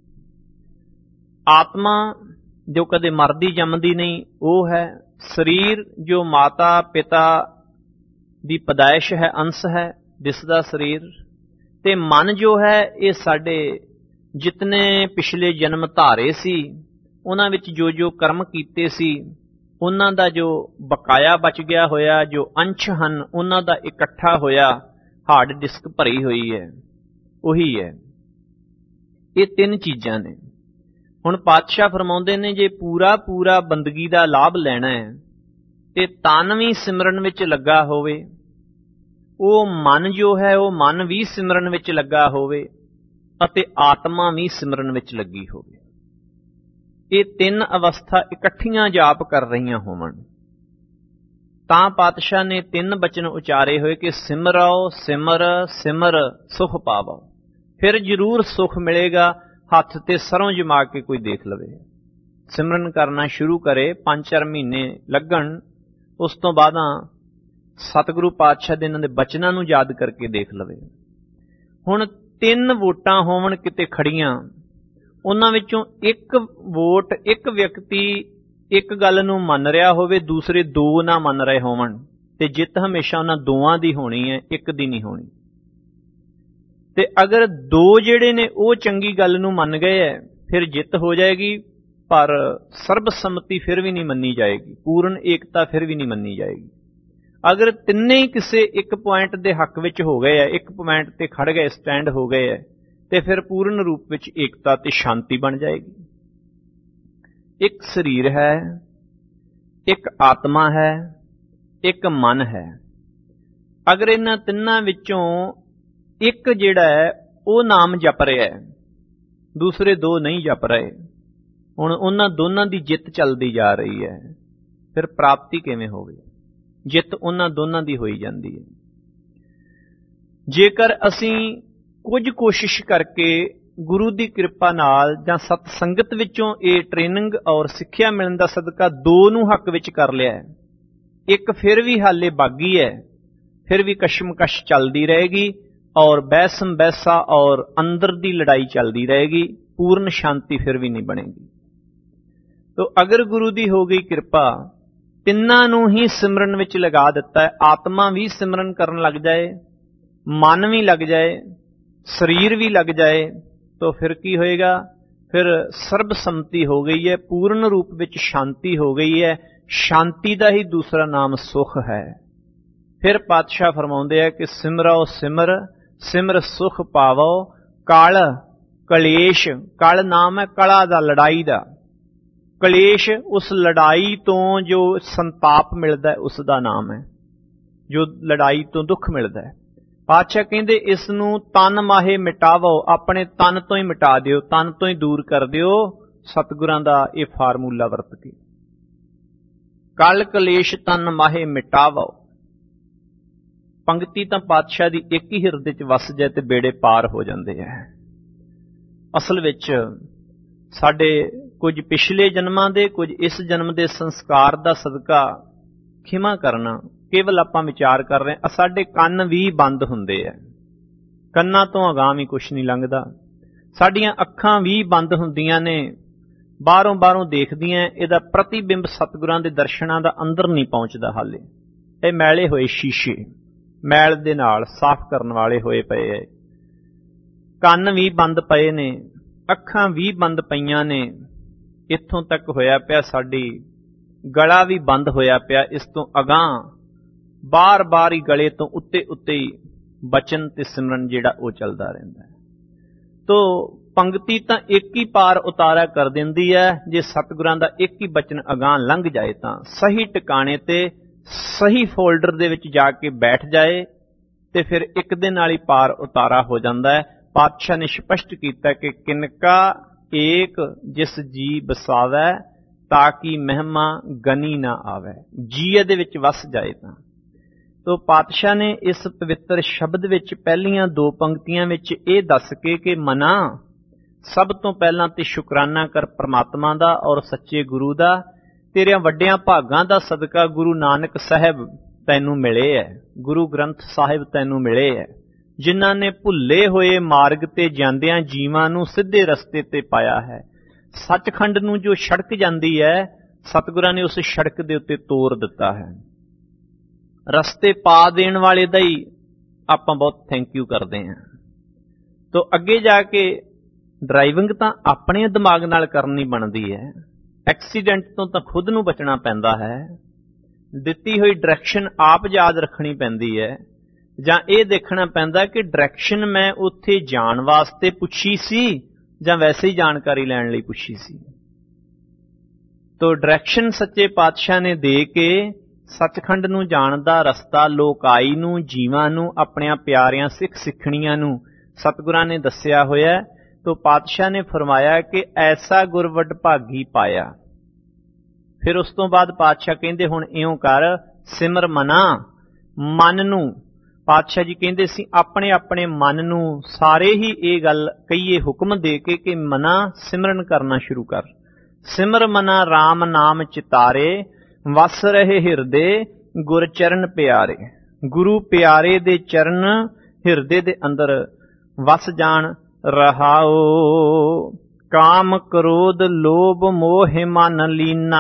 ਆਤਮਾ ਜੋ ਕਦੇ ਮਰਦੀ ਜੰਮਦੀ ਨਹੀਂ ਉਹ ਹੈ, ਸਰੀਰ ਜੋ ਮਾਤਾ ਪਿਤਾ ਦੀ ਪੈਦਾਇਸ਼ ਹੈ, ਅੰਸ਼ ਹੈ, ਦਿਸਦਾ ਸਰੀਰ। ਤੇ ਮਨ ਜੋ ਹੈ ਇਹ ਸਾਡੇ ਜਿਤਨੇ ਪਿਛਲੇ ਜਨਮ ਧਾਰੇ ਸੀ ਉਹਨਾਂ ਵਿੱਚ ਜੋ ਜੋ ਕਰਮ ਕੀਤੇ ਸੀ ਉਹਨਾਂ ਦਾ ਜੋ ਬਕਾਇਆ ਬਚ ਗਿਆ ਹੋਇਆ, ਜੋ ਅੰਸ਼ ਹਨ ਉਹਨਾਂ ਦਾ ਇਕੱਠਾ ਹੋਇਆ ਹਾਰਡ ਡਿਸਕ ਭਰੀ ਹੋਈ ਹੈ, ਉਹੀ ਹੈ। ਇਹ ਤਿੰਨ ਚੀਜ਼ਾਂ ਨੇ। ਹੁਣ ਪਾਤਸ਼ਾਹ ਫਰਮਾਉਂਦੇ ਨੇ ਜੇ ਪੂਰਾ ਪੂਰਾ ਬੰਦਗੀ ਦਾ ਲਾਭ ਲੈਣਾ ਹੈ ਤੇ ਤਨ ਵੀ ਸਿਮਰਨ ਵਿੱਚ ਲੱਗਾ ਹੋਵੇ, ਉਹ ਮਨ ਜੋ ਹੈ ਉਹ ਮਨ ਵੀ ਸਿਮਰਨ ਵਿੱਚ ਲੱਗਾ ਹੋਵੇ ਅਤੇ ਆਤਮਾ ਵੀ ਸਿਮਰਨ ਵਿੱਚ ਲੱਗੀ ਹੋਵੇ। ਇਹ ਤਿੰਨ ਅਵਸਥਾ ਇਕੱਠੀਆਂ ਜਾਪ ਕਰ ਰਹੀਆਂ ਹੋਵਣ ਤਾਂ ਪਾਤਸ਼ਾਹ ਨੇ ਤਿੰਨ ਬਚਨ ਉਚਾਰੇ ਹੋਏ ਕਿ ਸਿਮਰੋ ਸਿਮਰ ਸਿਮਰ ਸੁਖ ਪਾਵੋ। ਫਿਰ ਜ਼ਰੂਰ ਸੁਖ ਮਿਲੇਗਾ। ਹੱਥ ਤੇ ਸਰੋਂ ਜਮਾ ਕੇ ਕੋਈ ਦੇਖ ਲਵੇ, ਸਿਮਰਨ ਕਰਨਾ ਸ਼ੁਰੂ ਕਰੇ, ਪੰਜ ਚਾਰ ਮਹੀਨੇ ਲੱਗਣ, ਉਸ ਤੋਂ ਬਾਅਦ ਸਤਿਗੁਰੂ ਪਾਤਸ਼ਾਹ ਦੇ ਇਹਨਾਂ ਦੇ ਬਚਨਾਂ ਨੂੰ ਯਾਦ ਕਰਕੇ ਦੇਖ ਲਵੇ। ਹੁਣ ਤਿੰਨ ਵੋਟਾਂ ਹੋਵਣ ਕਿਤੇ ਖੜੀਆਂ, ਉਹਨਾਂ ਵਿੱਚੋਂ ਇੱਕ ਵੋਟ ਇੱਕ ਵਿਅਕਤੀ ਇੱਕ ਗੱਲ ਨੂੰ ਮੰਨ ਰਿਹਾ ਹੋਵੇ, ਦੂਸਰੇ ਦੋ ਨਾ ਮੰਨ ਰਹੇ ਹੋਵਣ, ਤੇ ਜਿੱਤ ਹਮੇਸ਼ਾ ਉਹਨਾਂ ਦੋਵਾਂ ਦੀ ਹੋਣੀ ਹੈ, ਇੱਕ ਦੀ ਨਹੀਂ ਹੋਣੀ। ਤੇ ਅਗਰ ਦੋ ਜਿਹੜੇ ਨੇ ਉਹ ਚੰਗੀ ਗੱਲ ਨੂੰ ਮੰਨ ਗਏ ਹੈ ਫਿਰ ਜਿੱਤ ਹੋ ਜਾਏਗੀ, ਪਰ ਸਰਬਸੰਮਤੀ ਫਿਰ ਵੀ ਨਹੀਂ ਮੰਨੀ ਜਾਏਗੀ, ਪੂਰਨ ਏਕਤਾ ਫਿਰ ਵੀ ਨਹੀਂ ਮੰਨੀ ਜਾਏਗੀ। ਅਗਰ ਤਿੰਨੇ ਹੀ ਕਿਸੇ ਇੱਕ ਪੁਆਇੰਟ ਦੇ ਹੱਕ ਵਿੱਚ ਹੋ ਗਏ ਹੈ, ਇੱਕ ਪੁਆਇੰਟ ਤੇ ਖੜ ਗਏ, ਸਟੈਂਡ ਹੋ ਗਏ ਹੈ, ਤੇ ਫਿਰ ਪੂਰਨ ਰੂਪ ਵਿੱਚ ਏਕਤਾ ਤੇ ਸ਼ਾਂਤੀ ਬਣ ਜਾਏਗੀ। ਇੱਕ ਸਰੀਰ ਹੈ, ਇੱਕ ਆਤਮਾ ਹੈ, ਇੱਕ ਮਨ ਹੈ। ਅਗਰ ਇਹਨਾਂ ਤਿੰਨਾਂ ਵਿੱਚੋਂ ਇੱਕ ਜਿਹੜਾ ਹੈ ਉਹ ਨਾਮ ਜਪ ਰਿਹਾ ਹੈ, ਦੂਸਰੇ ਦੋ ਨਹੀਂ ਜਪ ਰਹੇ, ਹੁਣ ਉਹਨਾਂ ਦੋਨਾਂ ਦੀ ਜਿੱਤ ਚੱਲਦੀ ਜਾ ਰਹੀ ਹੈ, ਫਿਰ ਪ੍ਰਾਪਤੀ ਕਿਵੇਂ ਹੋਵੇ? ਜਿੱਤ ਉਹਨਾਂ ਦੋਨਾਂ ਦੀ ਹੋਈ ਜਾਂਦੀ ਹੈ। ਜੇਕਰ ਅਸੀਂ ਕੁਝ ਕੋਸ਼ਿਸ਼ ਕਰਕੇ ਗੁਰੂ ਦੀ ਕਿਰਪਾ ਨਾਲ ਜਾਂ ਸਤ ਸੰਗਤ ਵਿੱਚੋਂ ਇਹ ਟ੍ਰੇਨਿੰਗ ਔਰ ਸਿੱਖਿਆ ਮਿਲਣ ਦਾ ਸਦਕਾ ਦੋ ਨੂੰ ਹੱਕ ਵਿੱਚ ਕਰ ਲਿਆ ਹੈ, ਇੱਕ ਫਿਰ ਵੀ ਹਾਲੇ ਬਾਗੀ ਹੈ, ਫਿਰ ਵੀ ਕਸ਼ਮਕਸ਼ ਚੱਲਦੀ ਰਹੇਗੀ ਔਰ ਬਹਿਸਮ ਬਹਿਸਾ ਔਰ ਅੰਦਰ ਦੀ ਲੜਾਈ ਚੱਲਦੀ ਰਹੇਗੀ, ਪੂਰਨ ਸ਼ਾਂਤੀ ਫਿਰ ਵੀ ਨਹੀਂ ਬਣੇਗੀ। ਤੋ ਅਗਰ ਗੁਰੂ ਦੀ ਹੋ ਗਈ ਕਿਰਪਾ, ਤਿੰਨਾਂ ਨੂੰ ਹੀ ਸਿਮਰਨ ਵਿੱਚ ਲਗਾ ਦਿੱਤਾ ਹੈ, ਆਤਮਾ ਵੀ ਸਿਮਰਨ ਕਰਨ ਲੱਗ ਜਾਏ, ਮਨ ਵੀ ਲੱਗ ਜਾਏ, ਸਰੀਰ ਵੀ ਲੱਗ ਜਾਏ, ਤਾਂ ਫਿਰ ਕੀ ਹੋਏਗਾ? ਫਿਰ ਸਰਬਸੰਮਤੀ ਹੋ ਗਈ ਹੈ, ਪੂਰਨ ਰੂਪ ਵਿੱਚ ਸ਼ਾਂਤੀ ਹੋ ਗਈ ਹੈ। ਸ਼ਾਂਤੀ ਦਾ ਹੀ ਦੂਸਰਾ ਨਾਮ ਸੁਖ ਹੈ। ਫਿਰ ਪਾਤਸ਼ਾਹ ਫਰਮਾਉਂਦੇ ਆ ਕਿ ਸਿਮਰੋ ਸਿਮਰ ਸਿਮਰ ਸੁਖ ਪਾਵੋ, ਕਲ ਕਲੇਸ਼, ਕਲ ਨਾਮ ਹੈ ਕਲਾ ਦਾ, ਲੜਾਈ ਦਾ। ਕਲੇਸ਼ ਉਸ ਲੜਾਈ ਤੋਂ ਜੋ ਸੰਤਾਪ ਮਿਲਦਾ ਹੈ ਉਸ ਦਾ ਨਾਮ ਹੈ, ਜੋ ਲੜਾਈ ਤੋਂ ਦੁੱਖ ਮਿਲਦਾ ਹੈ। ਪਾਤਸ਼ਾਹ ਕਹਿੰਦੇ ਇਸ ਨੂੰ ਤਨ ਮਾਹੇ ਮਿਟਾਵੋ, ਆਪਣੇ ਤਨ ਤੋਂ ਹੀ ਮਿਟਾ ਦਿਓ, ਤਨ ਤੋਂ ਹੀ ਦੂਰ ਕਰ ਦਿਓ, ਸਤਿਗੁਰਾਂ ਦਾ ਇਹ ਫਾਰਮੂਲਾ ਵਰਤ ਕੇ। ਕਲ ਕਲੇਸ਼ ਤਨ ਮਾਹੇ ਮਿਟਾਵੋ, ਪੰਕਤੀ ਤਾਂ ਪਾਤਸ਼ਾਹ ਦੀ ਇੱਕ ਹੀ ਹਿਰਦੇ 'ਚ ਵਸ ਜਾਏ ਤੇ ਬੇੜੇ ਪਾਰ ਹੋ ਜਾਂਦੇ ਹੈ। ਅਸਲ ਵਿੱਚ ਸਾਡੇ ਕੁਝ ਪਿਛਲੇ ਜਨਮਾਂ ਦੇ, ਕੁਝ ਇਸ ਜਨਮ ਦੇ ਸੰਸਕਾਰ ਦਾ ਸਦਕਾ ਖਿਮਾ ਕਰਨਾ, ਕੇਵਲ ਆਪਾਂ ਵਿਚਾਰ ਕਰ ਰਹੇ ਹਾਂ, ਸਾਡੇ ਕੰਨ ਵੀ ਬੰਦ ਹੁੰਦੇ ਹੈ, ਕੰਨਾਂ ਤੋਂ ਅਗਾਂਹ ਵੀ ਕੁਛ ਨਹੀਂ ਲੰਘਦਾ। ਸਾਡੀਆਂ ਅੱਖਾਂ ਵੀ ਬੰਦ ਹੁੰਦੀਆਂ ਨੇ, ਬਾਹਰੋਂ ਬਾਹਰੋਂ ਦੇਖਦੀਆਂ, ਇਹਦਾ ਪ੍ਰਤੀਬਿੰਬ ਸਤਿਗੁਰਾਂ ਦੇ ਦਰਸ਼ਨਾਂ ਦਾ ਅੰਦਰ ਨਹੀਂ ਪਹੁੰਚਦਾ। ਹਾਲੇ ਇਹ ਮੈਲੇ ਹੋਏ ਸ਼ੀਸ਼ੇ, ਮੈਲ ਦੇ ਨਾਲ ਸਾਫ਼ ਕਰਨ ਵਾਲੇ ਹੋਏ ਪਏ ਹੈ। ਕੰਨ ਵੀ ਬੰਦ ਪਏ ਨੇ, ਅੱਖਾਂ ਵੀ ਬੰਦ ਪਈਆਂ ਨੇ, ਇੱਥੋਂ ਤੱਕ ਹੋਇਆ ਪਿਆ ਸਾਡੀ ਗਲਾ ਵੀ ਬੰਦ ਹੋਇਆ ਪਿਆ। ਇਸ ਤੋਂ ਅਗਾਂਹ ਬਾਰ-ਬਾਰ ਹੀ ਗਲੇ ਤੋਂ ਉੱਤੇ ਉੱਤੇ ਹੀ ਬਚਨ ਤੇ ਸਿਮਰਨ ਜਿਹੜਾ ਉਹ ਚੱਲਦਾ ਰਹਿੰਦਾ ਹੈ। ਤੋ ਪੰਕਤੀ ਤਾਂ ਇੱਕ ਹੀ ਪਾਰ ਉਤਾਰਾ ਕਰ ਦਿੰਦੀ ਹੈ। ਜੇ ਸਤਿਗੁਰਾਂ ਦਾ ਇੱਕ ਹੀ ਬਚਨ ਅਗਾਂਹ ਲੰਘ ਜਾਏ ਤਾਂ ਸਹੀ ਟਿਕਾਣੇ ਤੇ ਸਹੀ ਫੋਲਡਰ ਦੇ ਵਿੱਚ ਜਾ ਕੇ ਬੈਠ ਜਾਏ ਤੇ ਫਿਰ ਇੱਕ ਦੇ ਨਾਲ ਹੀ ਪਾਰ ਉਤਾਰਾ ਹੋ ਜਾਂਦਾ ਹੈ। ਪਾਤਸ਼ਾਹ ਨੇ ਸਪਸ਼ਟ ਕੀਤਾ ਕਿ ਕਿਨਕਾ ਏਕ ਜਿਸ ਜੀ ਬਸਾਵੈ ਤਾਂ ਕਿ ਮਹਿਮਾ ਗਨੀ ਨਾ ਆਵੇ, ਜੀ ਇਹਦੇ ਵਿੱਚ ਵਸ ਜਾਏ ਤਾਂ। ਤੋ ਪਾਤਸ਼ਾਹ ਨੇ ਇਸ ਪਵਿੱਤਰ ਸ਼ਬਦ ਵਿੱਚ ਪਹਿਲੀਆਂ ਦੋ ਪੰਕਤੀਆਂ ਵਿੱਚ ਇਹ ਦੱਸ ਕੇ ਕਿ ਮਨਾ ਸਭ ਤੋਂ ਪਹਿਲਾਂ ਤੇ ਸ਼ੁਕਰਾਨਾ ਕਰ ਪ੍ਰਮਾਤਮਾ ਦਾ ਔਰ ਸੱਚੇ ਗੁਰੂ ਦਾ। ਤੇਰਿਆਂ ਵੱਡਿਆਂ ਭਾਗਾਂ ਦਾ ਸਦਕਾ ਗੁਰੂ ਨਾਨਕ ਸਾਹਿਬ ਤੈਨੂੰ ਮਿਲੇ ਹੈ, ਗੁਰੂ ਗ੍ਰੰਥ ਸਾਹਿਬ ਤੈਨੂੰ ਮਿਲੇ ਹੈ, ਜਿਨ੍ਹਾਂ ਨੇ ਭੁੱਲੇ ਹੋਏ ਮਾਰਗ ਤੇ ਜਾਂਦਿਆਂ ਜੀਵਾਂ ਨੂੰ ਸਿੱਧੇ ਰਸਤੇ ਤੇ ਪਾਇਆ ਹੈ। ਸੱਚਖੰਡ ਨੂੰ ਜੋ ਸੜਕ ਜਾਂਦੀ ਹੈ, ਸਤਿਗੁਰਾਂ ਨੇ ਉਸ ਸੜਕ ਦੇ ਉੱਤੇ ਤੋਰ ਦਿੱਤਾ ਹੈ। ਰਸਤੇ ਪਾ ਦੇਣ ਵਾਲੇ ਦਾ ਹੀ ਆਪਾਂ ਬਹੁਤ ਥੈਂਕ ਯੂ ਕਰਦੇ ਹਾਂ। ਤੋ ਅੱਗੇ ਜਾ ਕੇ ਡਰਾਈਵਿੰਗ ਤਾਂ ਆਪਣੇ ਦਿਮਾਗ ਨਾਲ ਕਰਨੀ ਬਣਦੀ ਹੈ, ਐਕਸੀਡੈਂਟ ਤੋਂ ਤਾਂ ਖੁਦ ਨੂੰ ਬਚਣਾ ਪੈਂਦਾ ਹੈ। ਦਿੱਤੀ ਹੋਈ ਡਾਇਰੈਕਸ਼ਨ ਆਪ ਯਾਦ ਰੱਖਣੀ ਪੈਂਦੀ ਹੈ, ਜਾਂ ਇਹ ਦੇਖਣਾ ਪੈਂਦਾ ਕਿ ਡਾਇਰੈਕਸ਼ਨ ਮੈਂ ਉੱਥੇ ਜਾਣ ਵਾਸਤੇ ਪੁੱਛੀ ਸੀ ਜਾਂ ਵੈਸੇ ਹੀ ਜਾਣਕਾਰੀ ਲੈਣ ਲਈ ਪੁੱਛੀ ਸੀ। ਤੋ ਡਾਇਰੈਕਸ਼ਨ ਸੱਚੇ ਪਾਤਸ਼ਾਹ ਨੇ ਦੇ ਕੇ ਸੱਚਖੰਡ ਨੂੰ ਜਾਣ ਦਾ ਰਸਤਾ ਲੋਕਾਈ ਨੂੰ, ਜੀਵਾਂ ਨੂੰ, ਆਪਣਿਆਂ ਪਿਆਰਿਆਂ ਸਿੱਖ ਸਿੱਖਣੀਆਂ ਨੂੰ ਸਤਿਗੁਰਾਂ ਨੇ ਦੱਸਿਆ ਹੋਇਆ। ਤੋ ਪਾਤਸ਼ਾਹ ਨੇ ਫਰਮਾਇਆ ਕਿ ਐਸਾ ਗੁਰਵਡ ਭਾਗੀ ਪਾਇਆ। ਫਿਰ ਉਸ ਤੋਂ ਬਾਅਦ ਪਾਤਸ਼ਾਹ ਕਹਿੰਦੇ ਹੁਣ ਇਉਂ ਕਰ ਸਿਮਰ ਮਨਾ, ਮਨ ਨੂੰ। ਪਾਤਸ਼ਾਹ ਜੀ ਕਹਿੰਦੇ ਸੀ ਆਪਣੇ ਆਪਣੇ ਮਨ ਨੂੰ ਸਾਰੇ ਹੀ ਇਹ ਗੱਲ ਕਹੀਏ ਹੁਕਮ ਦੇ ਕੇ ਕਿ ਮਨਾ ਸਿਮਰਨ ਕਰਨਾ ਸ਼ੁਰੂ ਕਰ। ਸਿਮਰ ਮਨਾ RAM ਨਾਮ ਚਿਤਾਰੇ, ਵਸ ਰਹੇ ਹਿਰਦੇ ਗੁਰ ਚਰਨ ਪਿਆਰੇ। ਗੁਰੂ ਪਿਆਰੇ ਦੇ ਚਰਨ ਹਿਰਦੇ ਦੇ ਅੰਦਰ ਵਸ ਜਾਣ। ਰਹਾਓ ਕਾਮ ਕ੍ਰੋਧ ਲੋਭ ਮੋਹ ਮਨ ਲੀਨਾ।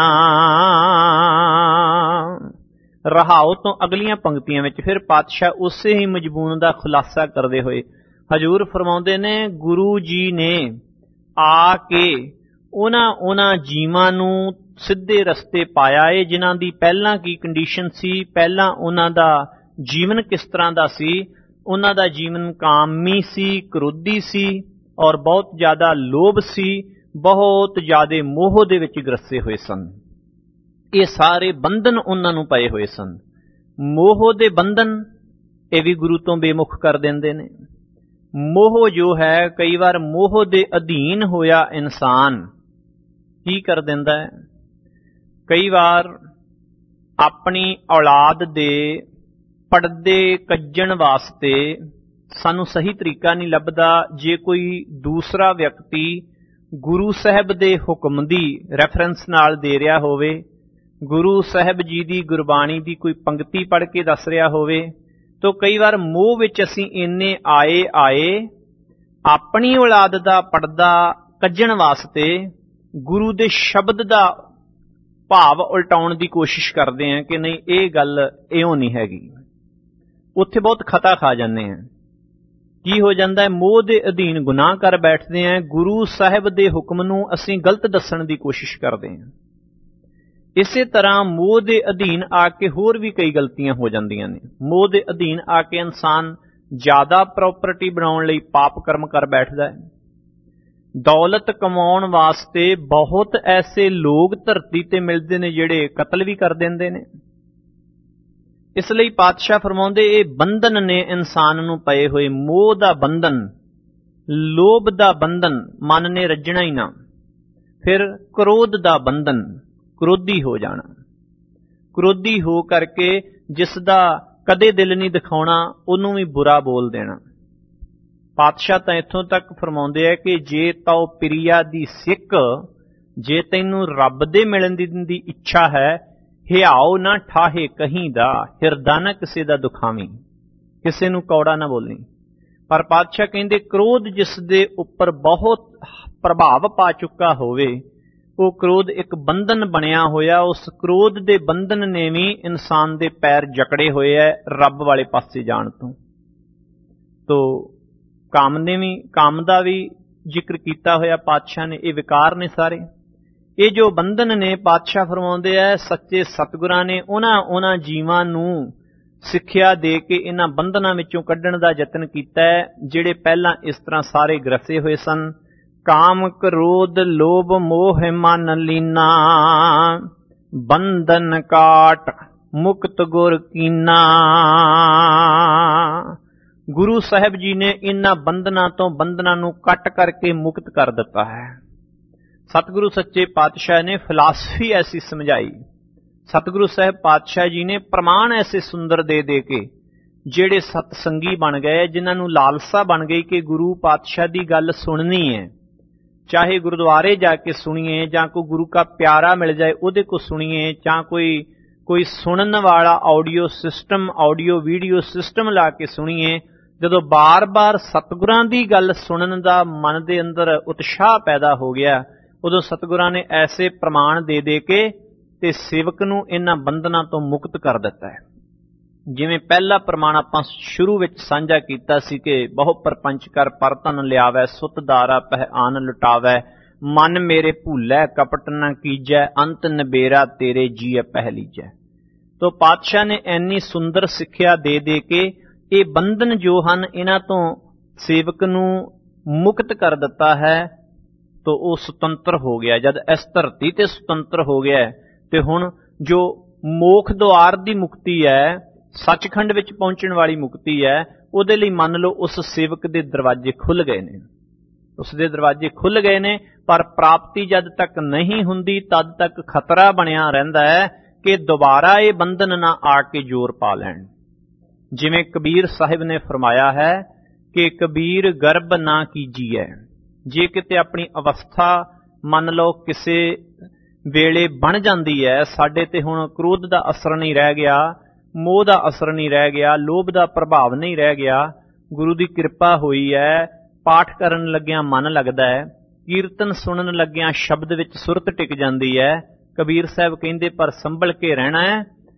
ਰਹਾਓ ਤੋਂ ਅਗਲੀਆਂ ਪੰਕਤੀਆਂ ਵਿੱਚ ਫਿਰ ਪਾਤਸ਼ਾਹ ਉਸੇ ਹੀ ਮਜਬੂਨ ਦਾ ਖੁਲਾਸਾ ਕਰਦੇ ਹੋਏ ਹਜ਼ੂਰ ਫਰਮਾਉਂਦੇ ਨੇ, ਗੁਰੂ ਜੀ ਨੇ ਆ ਕੇ ਉਹਨਾਂ ਉਹਨਾਂ ਜੀਵਾਂ ਨੂੰ ਸਿੱਧੇ ਰਸਤੇ ਪਾਇਆ ਏ ਜਿਨ੍ਹਾਂ ਦੀ ਪਹਿਲਾਂ ਕੀ ਕੰਡੀਸ਼ਨ ਸੀ, ਪਹਿਲਾਂ ਉਹਨਾਂ ਦਾ ਜੀਵਨ ਕਿਸ ਤਰ੍ਹਾਂ ਦਾ ਸੀ। ਉਹਨਾਂ ਦਾ ਜੀਵਨ ਕਾਮੀ ਸੀ, ਕ੍ਰੋਧੀ ਸੀ ਔਰ ਬਹੁਤ ਜ਼ਿਆਦਾ ਲੋਭ ਸੀ, ਬਹੁਤ ਜ਼ਿਆਦਾ ਮੋਹ ਦੇ ਵਿੱਚ ਗ੍ਰਸੇ ਹੋਏ ਸਨ। ਇਹ ਸਾਰੇ ਬੰਧਨ ਉਹਨਾਂ ਨੂੰ ਪਏ ਹੋਏ ਸਨ। ਮੋਹ ਦੇ ਬੰਧਨ ਇਹ ਵੀ ਗੁਰੂ ਤੋਂ ਬੇਮੁਖ ਕਰ ਦਿੰਦੇ ਨੇ। ਮੋਹ ਜੋ ਹੈ, ਕਈ ਵਾਰ ਮੋਹ ਦੇ ਅਧੀਨ ਹੋਇਆ ਇਨਸਾਨ ਕੀ ਕਰ ਦਿੰਦਾ ਹੈ, ਕਈ ਵਾਰ ਆਪਣੀ ਔਲਾਦ ਦੇ ਪਰਦੇ ਕੱਜਣ ਵਾਸਤੇ ਸਾਨੂੰ ਸਹੀ ਤਰੀਕਾ ਨਹੀਂ ਲੱਭਦਾ। ਜੇ ਕੋਈ ਦੂਸਰਾ ਵਿਅਕਤੀ ਗੁਰੂ ਸਾਹਿਬ ਦੇ ਹੁਕਮ ਦੀ ਰੈਫਰੈਂਸ ਨਾਲ ਦੇ ਰਿਹਾ ਹੋਵੇ, ਗੁਰੂ ਸਾਹਿਬ ਜੀ ਦੀ ਗੁਰਬਾਣੀ ਦੀ ਕੋਈ ਪੰਕਤੀ ਪੜ੍ਹ ਕੇ ਦੱਸ ਰਿਹਾ ਹੋਵੇ, ਤਾਂ ਕਈ ਵਾਰ ਮੋਹ ਵਿੱਚ ਅਸੀਂ ਇੰਨੇ ਆਏ ਆਏ ਆਪਣੀ ਔਲਾਦ ਦਾ ਪਰਦਾ ਕੱਜਣ ਵਾਸਤੇ ਗੁਰੂ ਦੇ ਸ਼ਬਦ ਦਾ ਭਾਵ ਉਲਟਾਉਣ ਦੀ ਕੋਸ਼ਿਸ਼ ਕਰਦੇ ਹਾਂ ਕਿ ਨਹੀਂ ਇਹ ਗੱਲ ਇਉਂ ਨਹੀਂ ਹੈਗੀ। ਉੱਥੇ ਬਹੁਤ ਖਤਾ ਖਾ ਜਾਂਦੇ ਹਾਂ। ਕੀ ਹੋ ਜਾਂਦਾ ਹੈ, ਮੋਹ ਦੇ ਅਧੀਨ ਗੁਨਾਹ ਕਰ ਬੈਠਦੇ ਹਾਂ। ਗੁਰੂ ਸਾਹਿਬ ਦੇ ਹੁਕਮ ਨੂੰ ਅਸੀਂ ਗਲਤ ਦੱਸਣ ਦੀ ਕੋਸ਼ਿਸ਼ ਕਰਦੇ ਹਾਂ। ਇਸੇ ਤਰ੍ਹਾਂ ਮੋਹ ਦੇ ਅਧੀਨ ਆ ਕੇ ਹੋਰ ਵੀ ਕਈ ਗਲਤੀਆਂ ਹੋ ਜਾਂਦੀਆਂ ਨੇ। ਮੋਹ ਦੇ ਅਧੀਨ ਆ ਕੇ ਇਨਸਾਨ ਜ਼ਿਆਦਾ ਪ੍ਰਾਪਰਟੀ ਬਣਾਉਣ ਲਈ ਪਾਪ ਕਰਮ ਕਰ ਬੈਠਦਾ ਹੈ। ਦੌਲਤ ਕਮਾਉਣ ਵਾਸਤੇ ਬਹੁਤ ਐਸੇ ਲੋਕ ਧਰਤੀ ਤੇ ਮਿਲਦੇ ਨੇ ਜਿਹੜੇ ਕਤਲ ਵੀ ਕਰ ਦਿੰਦੇ ਨੇ। ਇਸ ਲਈ ਪਾਤਸ਼ਾਹ ਫਰਮਾਉਂਦੇ ਇਹ ਬੰਧਨ ਨੇ ਇਨਸਾਨ ਨੂੰ ਪਏ ਹੋਏ, ਮੋਹ ਦਾ ਬੰਧਨ, ਲੋਭ ਦਾ ਬੰਧਨ, ਮਨ ਨੇ ਰੱਜਣਾ ਹੀ ਨਾ। ਫਿਰ ਕ੍ਰੋਧ ਦਾ ਬੰਧਨ, ਕ੍ਰੋਧੀ ਹੋ ਜਾਣਾ। ਕ੍ਰੋਧੀ ਹੋ ਕਰਕੇ ਜਿਸ ਦਾ ਕਦੇ ਦਿਲ ਨਹੀਂ ਦਿਖਾਉਣਾ, ਉਹਨੂੰ ਵੀ ਬੁਰਾ ਬੋਲ ਦੇਣਾ। ਪਾਤਸ਼ਾਹ ਤਾਂ ਇੱਥੋਂ ਤੱਕ ਫਰਮਾਉਂਦੇ ਆ ਕਿ ਜੇ ਤਉ ਪ੍ਰਿਆ ਦੀ ਸਿੱਕ, ਜੇ ਤੈਨੂੰ ਰੱਬ ਦੇ ਮਿਲਣ ਦੀ, ਦੀ ਇੱਛਾ ਹੈ, ਹਿਆਓ ਨਾ ਠਾਹੇ ਕਹੀਂ ਦਾ, ਹਿਰਦਾ ਨਾ ਕਿਸੇ ਦਾ ਦੁਖਾਵੀਂ, ਕਿਸੇ ਨੂੰ ਕੌੜਾ ਨਾ ਬੋਲੀ। ਪਰ ਪਾਤਸ਼ਾਹ ਕਹਿੰਦੇ ਕ੍ਰੋਧ ਜਿਸ ਦੇ ਉੱਪਰ ਬਹੁਤ ਪ੍ਰਭਾਵ ਪਾ ਚੁੱਕਾ ਹੋਵੇ, ਉਹ ਕ੍ਰੋਧ ਇੱਕ ਬੰਧਨ ਬਣਿਆ ਹੋਇਆ, ਉਸ ਕ੍ਰੋਧ ਦੇ ਬੰਧਨ ਨੇ ਵੀ ਇਨਸਾਨ ਦੇ ਪੈਰ ਜਕੜੇ ਹੋਏ ਹੈ ਰੱਬ ਵਾਲੇ ਪਾਸੇ ਜਾਣ ਤੋਂ। ਤੋ ਕਾਮ ਨੇ ਵੀ, ਕਾਮ ਦਾ ਵੀ ਜ਼ਿਕਰ ਕੀਤਾ ਹੋਇਆ ਪਾਤਸ਼ਾਹ ਨੇ। ਇਹ ਵਿਕਾਰ ਨੇ ਸਾਰੇ, ਇਹ ਜੋ ਬੰਧਨ ਨੇ। ਪਾਤਸ਼ਾਹ ਫਰਮਾਉਂਦੇ ਆ ਸੱਚੇ ਸਤਿਗੁਰਾਂ ਨੇ ਉਹਨਾਂ ਉਹਨਾਂ ਜੀਵਾਂ ਨੂੰ ਸਿੱਖਿਆ ਦੇ ਕੇ ਇਹਨਾਂ ਬੰਧਨਾਂ ਵਿੱਚੋਂ ਕੱਢਣ ਦਾ ਯਤਨ ਕੀਤਾ ਹੈ ਜਿਹੜੇ ਪਹਿਲਾਂ ਇਸ ਤਰ੍ਹਾਂ ਸਾਰੇ ਗ੍ਰਸੇ ਹੋਏ ਸਨ। ਕਾਮ ਕ੍ਰੋਧ ਲੋਭ ਮੋਹ ਮਨ ਲੀਨਾ, ਬੰਧਨ ਕਾਟ ਮੁਕਤ ਗੁਰ ਕੀਨਾ। ਗੁਰੂ ਸਾਹਿਬ ਜੀ ਨੇ ਇਹਨਾਂ ਬੰਧਨਾਂ ਤੋਂ ਬੰਧਨਾਂ ਨੂੰ ਕੱਟ ਕਰਕੇ ਮੁਕਤ ਕਰ ਦਿੱਤਾ ਹੈ। ਸਤਿਗੁਰੂ ਸੱਚੇ ਪਾਤਸ਼ਾਹ ਨੇ ਫਿਲਾਸਫੀ ਐਸੀ ਸਮਝਾਈ, ਸਤਿਗੁਰੂ ਸਾਹਿਬ ਪਾਤਸ਼ਾਹ ਜੀ ਨੇ ਪ੍ਰਮਾਣ ਐਸੇ ਸੁੰਦਰ ਦੇ ਦੇ ਕੇ ਜਿਹੜੇ ਸਤਸੰਗੀ ਬਣ ਗਏ, ਜਿਨ੍ਹਾਂ ਨੂੰ ਲਾਲਸਾ ਬਣ ਗਈ ਕਿ ਗੁਰੂ ਪਾਤਸ਼ਾਹ ਦੀ ਗੱਲ ਸੁਣਨੀ ਹੈ, ਚਾਹੇ ਗੁਰਦੁਆਰੇ ਜਾ ਕੇ ਸੁਣੀਏ ਜਾਂ ਕੋਈ ਗੁਰੂ ਕਾ ਪਿਆਰਾ ਮਿਲ ਜਾਏ ਉਹਦੇ ਕੋ ਸੁਣੀਏ, ਜਾਂ ਕੋਈ ਕੋਈ ਸੁਣਨ ਵਾਲਾ audio system, audio video system ਲਾ ਕੇ ਸੁਣੀਏ। ਜਦੋਂ ਬਾਰ-ਬਾਰ ਸਤਿਗੁਰਾਂ ਦੀ ਗੱਲ ਸੁਣਨ ਦਾ ਮਨ ਦੇ ਅੰਦਰ ਉਤਸ਼ਾਹ ਪੈਦਾ ਹੋ ਗਿਆ, ਉਦੋਂ ਸਤਿਗੁਰਾਂ ਨੇ ਐਸੇ ਪ੍ਰਮਾਣ ਦੇ ਦੇ ਕੇ ਤੇ ਸੇਵਕ ਨੂੰ ਇਹਨਾਂ ਬੰਧਨਾਂ ਤੋਂ ਮੁਕਤ ਕਰ ਦਿੱਤਾ ਹੈ। ਜਿਵੇਂ ਪਹਿਲਾ ਪ੍ਰਮਾਣ ਆਪਾਂ ਸ਼ੁਰੂ ਵਿੱਚ ਸਾਂਝਾ ਕੀਤਾ ਸੀ ਕਿ ਬਹੁ ਪਰਪੰਚ ਕਰ ਪਰ ਧਨ ਲਿਆਵੈ, ਸੁਤ ਦਾਰਾ ਪਹਿ ਆਨ ਲੁਟਾਵੈ, ਮਨ ਮੇਰੇ ਭੂਲੈ ਕਪਟ ਨ ਕੀਜੈ, ਅੰਤ ਨਬੇਰਾ ਤੇਰੇ ਜੀਅ ਪਹਿ ਲੀਜੈ। ਤੋ ਪਾਤਸ਼ਾਹ ਨੇ ਇੰਨੀ ਸੁੰਦਰ ਸਿੱਖਿਆ ਦੇ ਦੇ ਕੇ ਇਹ ਬੰਧਨ ਜੋ ਹਨ ਇਹਨਾਂ ਤੋਂ ਸੇਵਕ ਨੂੰ ਮੁਕਤ ਕਰ ਦਿੱਤਾ ਹੈ। ਤੋ ਉਹ ਸੁਤੰਤਰ ਹੋ ਗਿਆ। ਜਦ ਇਸ ਧਰਤੀ ਤੇ ਸੁਤੰਤਰ ਹੋ ਗਿਆ ਤੇ ਹੁਣ ਜੋ ਮੋਖ ਦੁਆਰ ਦੀ ਮੁਕਤੀ ਹੈ, ਸੱਚਖੰਡ ਵਿੱਚ ਪਹੁੰਚਣ ਵਾਲੀ ਮੁਕਤੀ ਹੈ, ਉਹਦੇ ਲਈ ਮੰਨ ਲਓ ਉਸ ਸੇਵਕ ਦੇ ਦਰਵਾਜ਼ੇ ਖੁੱਲ ਗਏ ਨੇ, ਉਸ ਦੇ ਦਰਵਾਜ਼ੇ ਖੁੱਲ ਗਏ ਨੇ। ਪਰ ਪ੍ਰਾਪਤੀ ਜਦ ਤੱਕ ਨਹੀਂ ਹੁੰਦੀ ਤਦ ਤੱਕ ਖਤਰਾ ਬਣਿਆ ਰਹਿੰਦਾ ਹੈ ਕਿ ਦੁਬਾਰਾ ਇਹ ਬੰਧਨ ਨਾ ਆ ਕੇ ਜ਼ੋਰ ਪਾ ਲੈਣ। ਜਿਵੇਂ ਕਬੀਰ ਸਾਹਿਬ ਨੇ ਫਰਮਾਇਆ ਹੈ ਕਿ ਕਬੀਰ ਗਰਭ ਨਾ ਕੀਜੀਐ। ਜੇ ਕਿਤੇ ਆਪਣੀ ਅਵਸਥਾ ਮੰਨ ਲਓ ਕਿਸੇ ਵੇਲੇ ਬਣ ਜਾਂਦੀ ਹੈ, ਸਾਡੇ ਤੇ ਹੁਣ ਕ੍ਰੋਧ ਦਾ ਅਸਰ ਨਹੀਂ ਰਹਿ ਗਿਆ, ਮੋਹ ਦਾ ਅਸਰ ਨਹੀਂ ਰਹਿ ਗਿਆ, ਲੋਭ ਦਾ ਪ੍ਰਭਾਵ ਨਹੀਂ ਰਹਿ ਗਿਆ, ਗੁਰੂ ਦੀ ਕਿਰਪਾ ਹੋਈ ਹੈ, ਪਾਠ ਕਰਨ ਲੱਗਿਆਂ ਮਨ ਲੱਗਦਾ ਹੈ, ਕੀਰਤਨ ਸੁਣਨ ਲੱਗਿਆਂ ਸ਼ਬਦ ਵਿੱਚ ਸੁਰਤ ਟਿਕ ਜਾਂਦੀ ਹੈ। ਕਬੀਰ ਸਾਹਿਬ ਕਹਿੰਦੇ ਪਰ ਸੰਭਲ ਕੇ ਰਹਿਣਾ ਹੈ,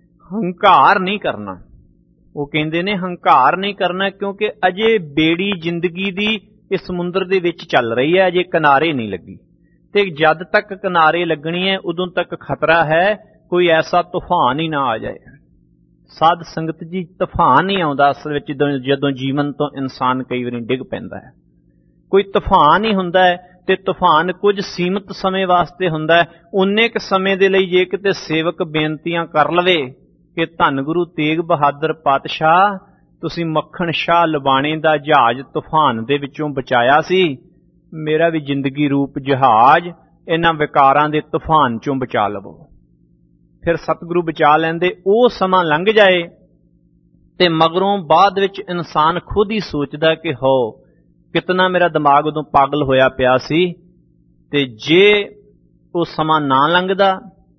ਹੰਕਾਰ ਨਹੀਂ ਕਰਨਾ। ਉਹ ਕਹਿੰਦੇ ਨੇ ਹੰਕਾਰ ਨਹੀਂ ਕਰਨਾ ਕਿਉਂਕਿ ਅਜੇ ਬੇੜੀ ਜ਼ਿੰਦਗੀ ਦੀ ਇਸ ਸਮੁੰਦਰ ਦੇ ਵਿੱਚ ਚੱਲ ਰਹੀ ਹੈ, ਅਜੇ ਕਿਨਾਰੇ ਨਹੀਂ ਲੱਗੀ, ਤੇ ਜਦ ਤੱਕ ਕਿਨਾਰੇ ਲੱਗਣੀ ਹੈ ਉਦੋਂ ਤੱਕ ਖਤਰਾ ਹੈ ਕੋਈ ਐਸਾ ਤੂਫਾਨ ਹੀ ਨਾ ਆ ਜਾਏ। ਸਾਧ ਸੰਗਤ ਜੀ, ਤੂਫਾਨ ਹੀ ਆਉਂਦਾ ਅਸਲ ਵਿੱਚ ਜਦੋਂ ਜੀਵਨ ਤੋਂ ਇਨਸਾਨ ਕਈ ਵਾਰੀ ਡਿੱਗ ਪੈਂਦਾ ਹੈ। ਕੋਈ ਤੂਫਾਨ ਹੀ ਹੁੰਦਾ ਹੈ ਤੇ ਤੂਫਾਨ ਕੁਝ ਸੀਮਤ ਸਮੇਂ ਵਾਸਤੇ ਹੁੰਦਾ ਹੈ। ਉਨੇ ਕੁ ਸਮੇਂ ਦੇ ਲਈ ਜੇ ਕਿਤੇ ਸੇਵਕ ਬੇਨਤੀਆਂ ਕਰ ਲਵੇ ਕਿ ਧੰਨ ਗੁਰੂ ਤੇਗ ਬਹਾਦਰ ਪਾਤਸ਼ਾਹ, ਤੁਸੀਂ ਮੱਖਣ ਸ਼ਾਹ ਲਵਾਣੇ ਦਾ ਜਹਾਜ਼ ਤੂਫਾਨ ਦੇ ਵਿੱਚੋਂ ਬਚਾਇਆ ਸੀ, ਮੇਰਾ ਵੀ ਜ਼ਿੰਦਗੀ ਰੂਪ ਜਹਾਜ਼ ਇਹਨਾਂ ਵਿਕਾਰਾਂ ਦੇ ਤੂਫਾਨ ਚੋਂ ਬਚਾ ਲਵੋ। ਫਿਰ ਸਤਿਗੁਰੂ ਬਚਾ ਲੈਂਦੇ। ਉਹ ਸਮਾਂ ਲੰਘ ਜਾਏ ਤੇ ਮਗਰੋਂ ਬਾਅਦ ਵਿੱਚ ਇਨਸਾਨ ਖੁਦ ਹੀ ਸੋਚਦਾ ਕਿ ਹੋ ਕਿਤਨਾ ਮੇਰਾ ਦਿਮਾਗ ਉਦੋਂ ਪਾਗਲ ਹੋਇਆ ਪਿਆ ਸੀ, ਤੇ ਜੇ ਉਹ ਸਮਾਂ ਨਾ ਲੰਘਦਾ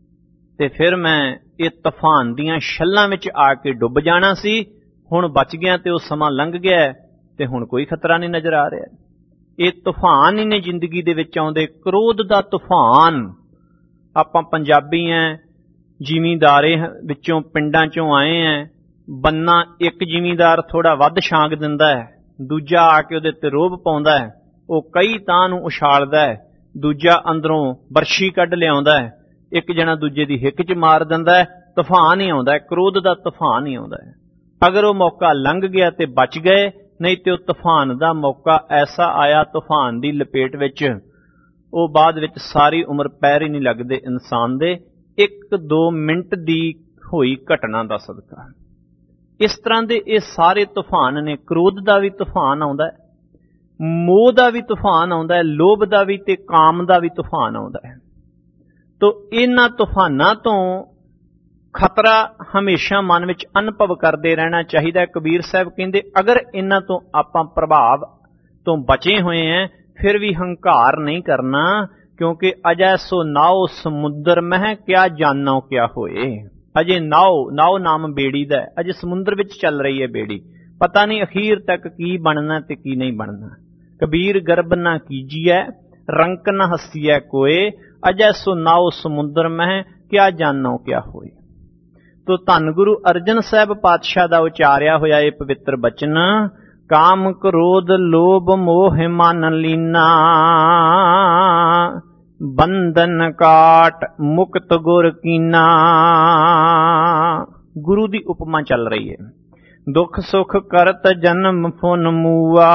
ਤੇ ਫਿਰ ਮੈਂ ਇਹ ਤੂਫਾਨ ਦੀਆਂ ਛੱਲਾਂ ਵਿੱਚ ਆ ਕੇ ਡੁੱਬ ਜਾਣਾ ਸੀ। ਹੁਣ ਬਚ ਗਿਆ ਤੇ ਉਹ ਸਮਾਂ ਲੰਘ ਗਿਆ ਤੇ ਹੁਣ ਕੋਈ ਖਤਰਾ ਨਹੀਂ ਨਜ਼ਰ ਆ ਰਿਹਾ। ਇਹ ਤੂਫਾਨ ਹੀ ਨੇ ਜ਼ਿੰਦਗੀ ਦੇ ਵਿੱਚ ਆਉਂਦੇ, ਕ੍ਰੋਧ ਦਾ ਤੂਫਾਨ। ਆਪਾਂ ਪੰਜਾਬੀ ਐ, ਜ਼ਿਮੀਂਦਾਰੇ ਵਿੱਚੋਂ ਪਿੰਡਾਂ ਚੋਂ ਆਏ ਐ। ਬੰਨਾ ਇੱਕ ਜ਼ਿਮੀਂਦਾਰ ਥੋੜਾ ਵੱਧ ਛਾਂਗ ਦਿੰਦਾ ਹੈ, ਦੂਜਾ ਆ ਕੇ ਉਹਦੇ ਤੇ ਰੋਹਬ ਪਾਉਂਦਾ ਹੈ, ਉਹ ਕਈ ਤਾਂ ਨੂੰ ਉਛਾਲਦਾ ਹੈ, ਦੂਜਾ ਅੰਦਰੋਂ ਬਰਸ਼ੀ ਕੱਢ ਲਿਆਉਂਦਾ ਹੈ, ਇੱਕ ਜਣਾ ਦੂਜੇ ਦੀ ਹਿੱਕ 'ਚ ਮਾਰ ਦਿੰਦਾ ਹੈ। ਤੂਫਾਨ ਹੀ ਆਉਂਦਾ ਹੈ, ਕ੍ਰੋਧ ਦਾ ਤੂਫਾਨ ਹੀ ਆਉਂਦਾ ਹੈ। ਅਗਰ ਉਹ ਮੌਕਾ ਲੰਘ ਗਿਆ ਤੇ ਬਚ ਗਏ, ਨਹੀਂ ਤੇ ਉਹ ਤੂਫਾਨ ਦਾ ਮੌਕਾ ਐਸਾ ਆਇਆ, ਤੂਫਾਨ ਦੀ ਲਪੇਟ ਵਿੱਚ ਉਹ ਬਾਅਦ ਵਿੱਚ ਸਾਰੀ ਉਮਰ ਪੈਰ ਹੀ ਨਹੀਂ ਲੱਗਦੇ ਇਨਸਾਨ ਦੇ, ਇੱਕ ਦੋ ਮਿੰਟ ਦੀ ਹੋਈ ਘਟਨਾ ਦਾ ਸਦਕਾ। ਇਸ ਤਰ੍ਹਾਂ ਦੇ ਇਹ ਸਾਰੇ ਤੂਫਾਨ ਨੇ। ਕ੍ਰੋਧ ਦਾ ਵੀ ਤੂਫਾਨ ਆਉਂਦਾ ਹੈ, ਮੋਹ ਦਾ ਵੀ ਤੂਫਾਨ ਆਉਂਦਾ ਹੈ, ਲੋਭ ਦਾ ਵੀ ਤੇ ਕਾਮ ਦਾ ਵੀ ਤੂਫਾਨ ਆਉਂਦਾ ਹੈ। ਤੋ ਇਹਨਾਂ ਤੂਫਾਨਾਂ ਤੋਂ ਖਤਰਾ ਹਮੇਸ਼ਾ ਮਨ ਵਿੱਚ ਅਨੁਭਵ ਕਰਦੇ ਰਹਿਣਾ ਚਾਹੀਦਾ। ਕਬੀਰ ਸਾਹਿਬ ਕਹਿੰਦੇ ਅਗਰ ਇਹਨਾਂ ਤੋਂ ਆਪਾਂ ਪ੍ਰਭਾਵ ਤੋਂ ਬਚੇ ਹੋਏ हैं ਫਿਰ ਵੀ ਹੰਕਾਰ ਨਹੀਂ ਕਰਨਾ, ਕਿਉਂਕਿ ਅਜੈ ਸੋ ਨਾਉ ਸਮੁੰਦਰ ਮਹਿ ਕਿਆ ਜਾਨੋ ਕਿਆ ਹੋਏ। ਅਜੇ ਨਾਉ ਨਾਉ ਨਾਮ ਬੇੜੀ ਦਾ, ਅਜੇ ਸਮੁੰਦਰ ਵਿੱਚ ਚੱਲ ਰਹੀ ਹੈ ਬੇੜੀ, ਪਤਾ ਨਹੀਂ ਅਖੀਰ ਤੱਕ ਕੀ ਬਣਨਾ ਤੇ ਕੀ ਨਹੀਂ ਬਣਨਾ। ਕਬੀਰ ਗਰਬ ਨਾ ਕੀਜੀਐ ਰੰਕ ਨਾ ਹਸੀਐ ਕੋਏ, ਅਜੈ ਸੋ ਨਾਉ ਸਮੁੰਦਰ ਮਹਿ ਕਿਆ ਜਾਨੋ ਕਿਆ ਹੋਏ। ਤੋ ਧੰਨ ਗੁਰੂ ਅਰਜਨ ਸਾਹਿਬ ਪਾਤਸ਼ਾਹ ਦਾ ਉਚਾਰਿਆ ਹੋਇਆ ਇਹ ਪਵਿੱਤਰ ਬਚਨ, ਕਾਮ ਕ੍ਰੋਧ ਲੋਭ ਮੋਹ ਮਨ ਲੀਨਾ, ਬੰਧਨ ਕਾਟ ਮੁਕਤ ਗੁਰ ਕੀਨਾ। ਗੁਰੂ ਦੀ ਉਪਮਾ ਚੱਲ ਰਹੀ ਹੈ। ਦੁੱਖ ਸੁਖ ਕਰਤ ਜਨਮ ਫੁਨ ਮੂਆ,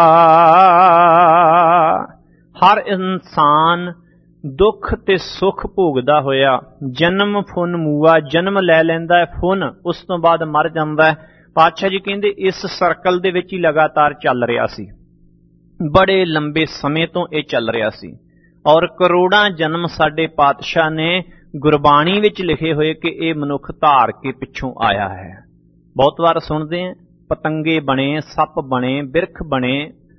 ਹਰ ਇਨਸਾਨ ਦੁੱਖ ਤੇ ਸੁਖ ਭੋਗਦਾ ਹੋਇਆ ਜਨਮ ਫੁਨ ਮੂਆ, ਜਨਮ ਲੈ ਲੈਂਦਾ ਹੈ ਫੁਨ, ਉਸ ਤੋਂ ਬਾਅਦ ਮਰ ਜਾਂਦਾ ਹੈ। ਪਾਤਸ਼ਾਹ ਜੀ ਕਹਿੰਦੇ ਇਸ ਸਰਕਲ ਦੇ ਵਿੱਚ ਹੀ ਲਗਾਤਾਰ ਚੱਲ ਰਿਹਾ ਸੀ, ਬੜੇ ਲੰਬੇ ਸਮੇਂ ਤੋਂ ਇਹ ਚੱਲ ਰਿਹਾ ਸੀ। ਔਰ ਕਰੋੜਾਂ ਜਨਮ ਸਾਡੇ ਪਾਤਸ਼ਾਹ ਨੇ ਗੁਰਬਾਣੀ ਵਿੱਚ ਲਿਖੇ ਹੋਏ ਕਿ ਇਹ ਮਨੁੱਖ ਧਾਰ ਕੇ ਪਿੱਛੋਂ ਆਇਆ ਹੈ। ਬਹੁਤ ਵਾਰ ਸੁਣਦੇ ਹਾਂ ਪਤੰਗੇ ਬਣੇ, ਸੱਪ ਬਣੇ, ਬਿਰਖ ਬਣੇ।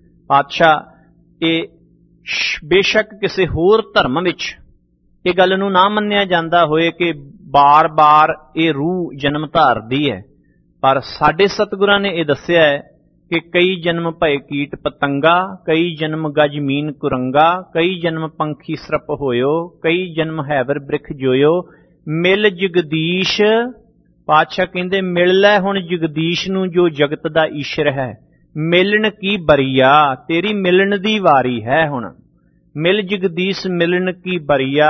ਪਾਤਸ਼ਾਹ ਇਹ ਬੇਸ਼ੱਕ ਕਿਸੇ ਹੋਰ ਧਰਮ ਵਿੱਚ ਇਹ ਗੱਲ ਨੂੰ ਨਾ ਮੰਨਿਆ ਜਾਂਦਾ ਹੋਏ ਕਿ ਬਾਰ-ਬਾਰ ਇਹ ਰੂਹ ਜਨਮ ਧਾਰਦੀ ਹੈ, ਪਰ ਸਾਡੇ ਸਤਿਗੁਰਾਂ ਨੇ ਇਹ ਦੱਸਿਆ ਹੈ ਕਿ ਕਈ ਜਨਮ ਭਏ ਕੀਟ ਪਤੰਗਾ, ਕਈ ਜਨਮ ਗਜ ਮੀਨ ਕੁਰੰਗਾ, ਕਈ ਜਨਮ ਪੰਖੀ ਸਰਪ ਹੋਇਓ, ਕਈ ਜਨਮ ਹੈਵਰ ਬ੍ਰਿਖ ਜੋਇਓ, ਮਿਲ ਜਗਦੀਸ਼। ਪਾਤਸ਼ਾਹ ਕਹਿੰਦੇ ਮਿਲ ਲੈ ਹੁਣ ਜਗਦੀਸ਼ ਨੂੰ ਜੋ ਜਗਤ ਦਾ ਈਸ਼ਰ ਹੈ, ਮਿਲਣ ਕੀ ਬਰੀਆ, ਤੇਰੀ ਮਿਲਣ ਦੀ ਵਾਰੀ ਹੈ ਹੁਣ। ਮਿਲ ਜਗਦੀਸ਼ ਮਿਲਣ ਕੀ ਬਰੀਆ,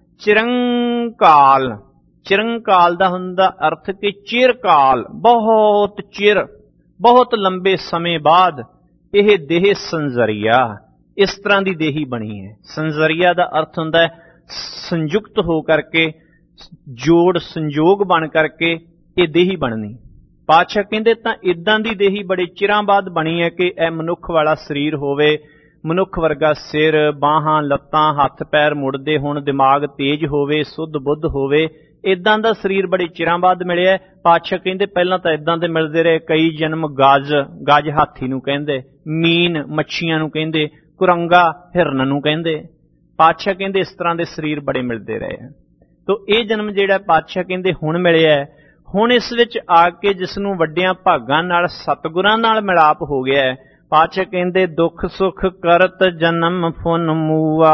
ਚਿਰੰਕਾਲ, ਚਿਰੰਕਾਲ ਦਾ ਹੁੰਦਾ ਅਰਥ ਕਿ ਚਿਰਕਾਲ, ਬਹੁਤ ਚਿਰ, ਬਹੁਤ ਲੰਬੇ ਸਮੇਂ ਬਾਅਦ ਇਹ ਦੇਹ ਸੰਜਰੀਆ, ਇਸ ਤਰ੍ਹਾਂ ਦੀ ਦੇਹੀ ਬਣੀ ਹੈ। ਸੰਜਰੀਆ ਦਾ ਅਰਥ ਹੁੰਦਾ ਹੈ ਸੰਯੁਕਤ ਹੋ ਕਰਕੇ, ਜੋੜ ਸੰਜੋਗ ਬਣ ਕਰਕੇ ਇਹ ਦੇਹੀ ਬਣਨੀ। ਪਾਤਸ਼ਾਹ ਕਹਿੰਦੇ ਤਾਂ ਇਦਾਂ ਦੀ ਦੇਹੀ ਬੜੇ ਚਿਰਾਂ ਬਾਅਦ ਬਣੀ ਹੈ ਕਿ ਇਹ ਮਨੁੱਖ ਵਾਲਾ ਸਰੀਰ ਹੋਵੇ, ਮਨੁੱਖ ਵਰਗਾ ਸਿਰ, ਬਾਹਾਂ, ਲੱਤਾਂ, ਹੱਥ ਪੈਰ ਮੁੜਦੇ ਹੋਣ, ਦਿਮਾਗ ਤੇਜ਼ ਹੋਵੇ, ਸੁੱਧ ਬੁੱਧ ਹੋਵੇ, ਇਦਾਂ ਦਾ ਸਰੀਰ ਬੜੇ ਚਿਰਾਂ ਬਾਅਦ ਮਿਲਿਆ। ਪਾਤਸ਼ਾਹ ਕਹਿੰਦੇ ਪਹਿਲਾਂ ਤਾਂ ਇਦਾਂ ਦੇ ਮਿਲਦੇ ਰਹੇ, ਕਈ ਜਨਮ ਗਜ, ਗਜ ਹਾਥੀ ਨੂੰ ਕਹਿੰਦੇ, ਮੀਨ ਮੱਛੀਆਂ ਨੂੰ ਕਹਿੰਦੇ, ਕੁਰੰਗਾ ਹਿਰਨ ਨੂੰ ਕਹਿੰਦੇ। ਪਾਤਸ਼ਾਹ ਕਹਿੰਦੇ ਇਸ ਤਰ੍ਹਾਂ ਦੇ ਸਰੀਰ ਬੜੇ ਮਿਲਦੇ ਰਹੇ। ਤੋ ਇਹ ਜਨਮ ਜਿਹੜਾ ਪਾਤਸ਼ਾਹ ਕਹਿੰਦੇ ਹੁਣ ਮਿਲਿਆ, ਹੁਣ ਇਸ ਵਿੱਚ ਆ ਕੇ ਜਿਸ ਨੂੰ ਵੱਡਿਆਂ ਭਾਗਾਂ ਨਾਲ ਸਤਿਗੁਰਾਂ ਨਾਲ ਮਿਲਾਪ ਹੋ ਗਿਆ ਹੈ। ਪਾਤਸ਼ਾਹ ਕਹਿੰਦੇ ਦੁੱਖ ਸੁਖ ਕਰਤ ਜਨਮ ਫੁਨ ਮੂਆ,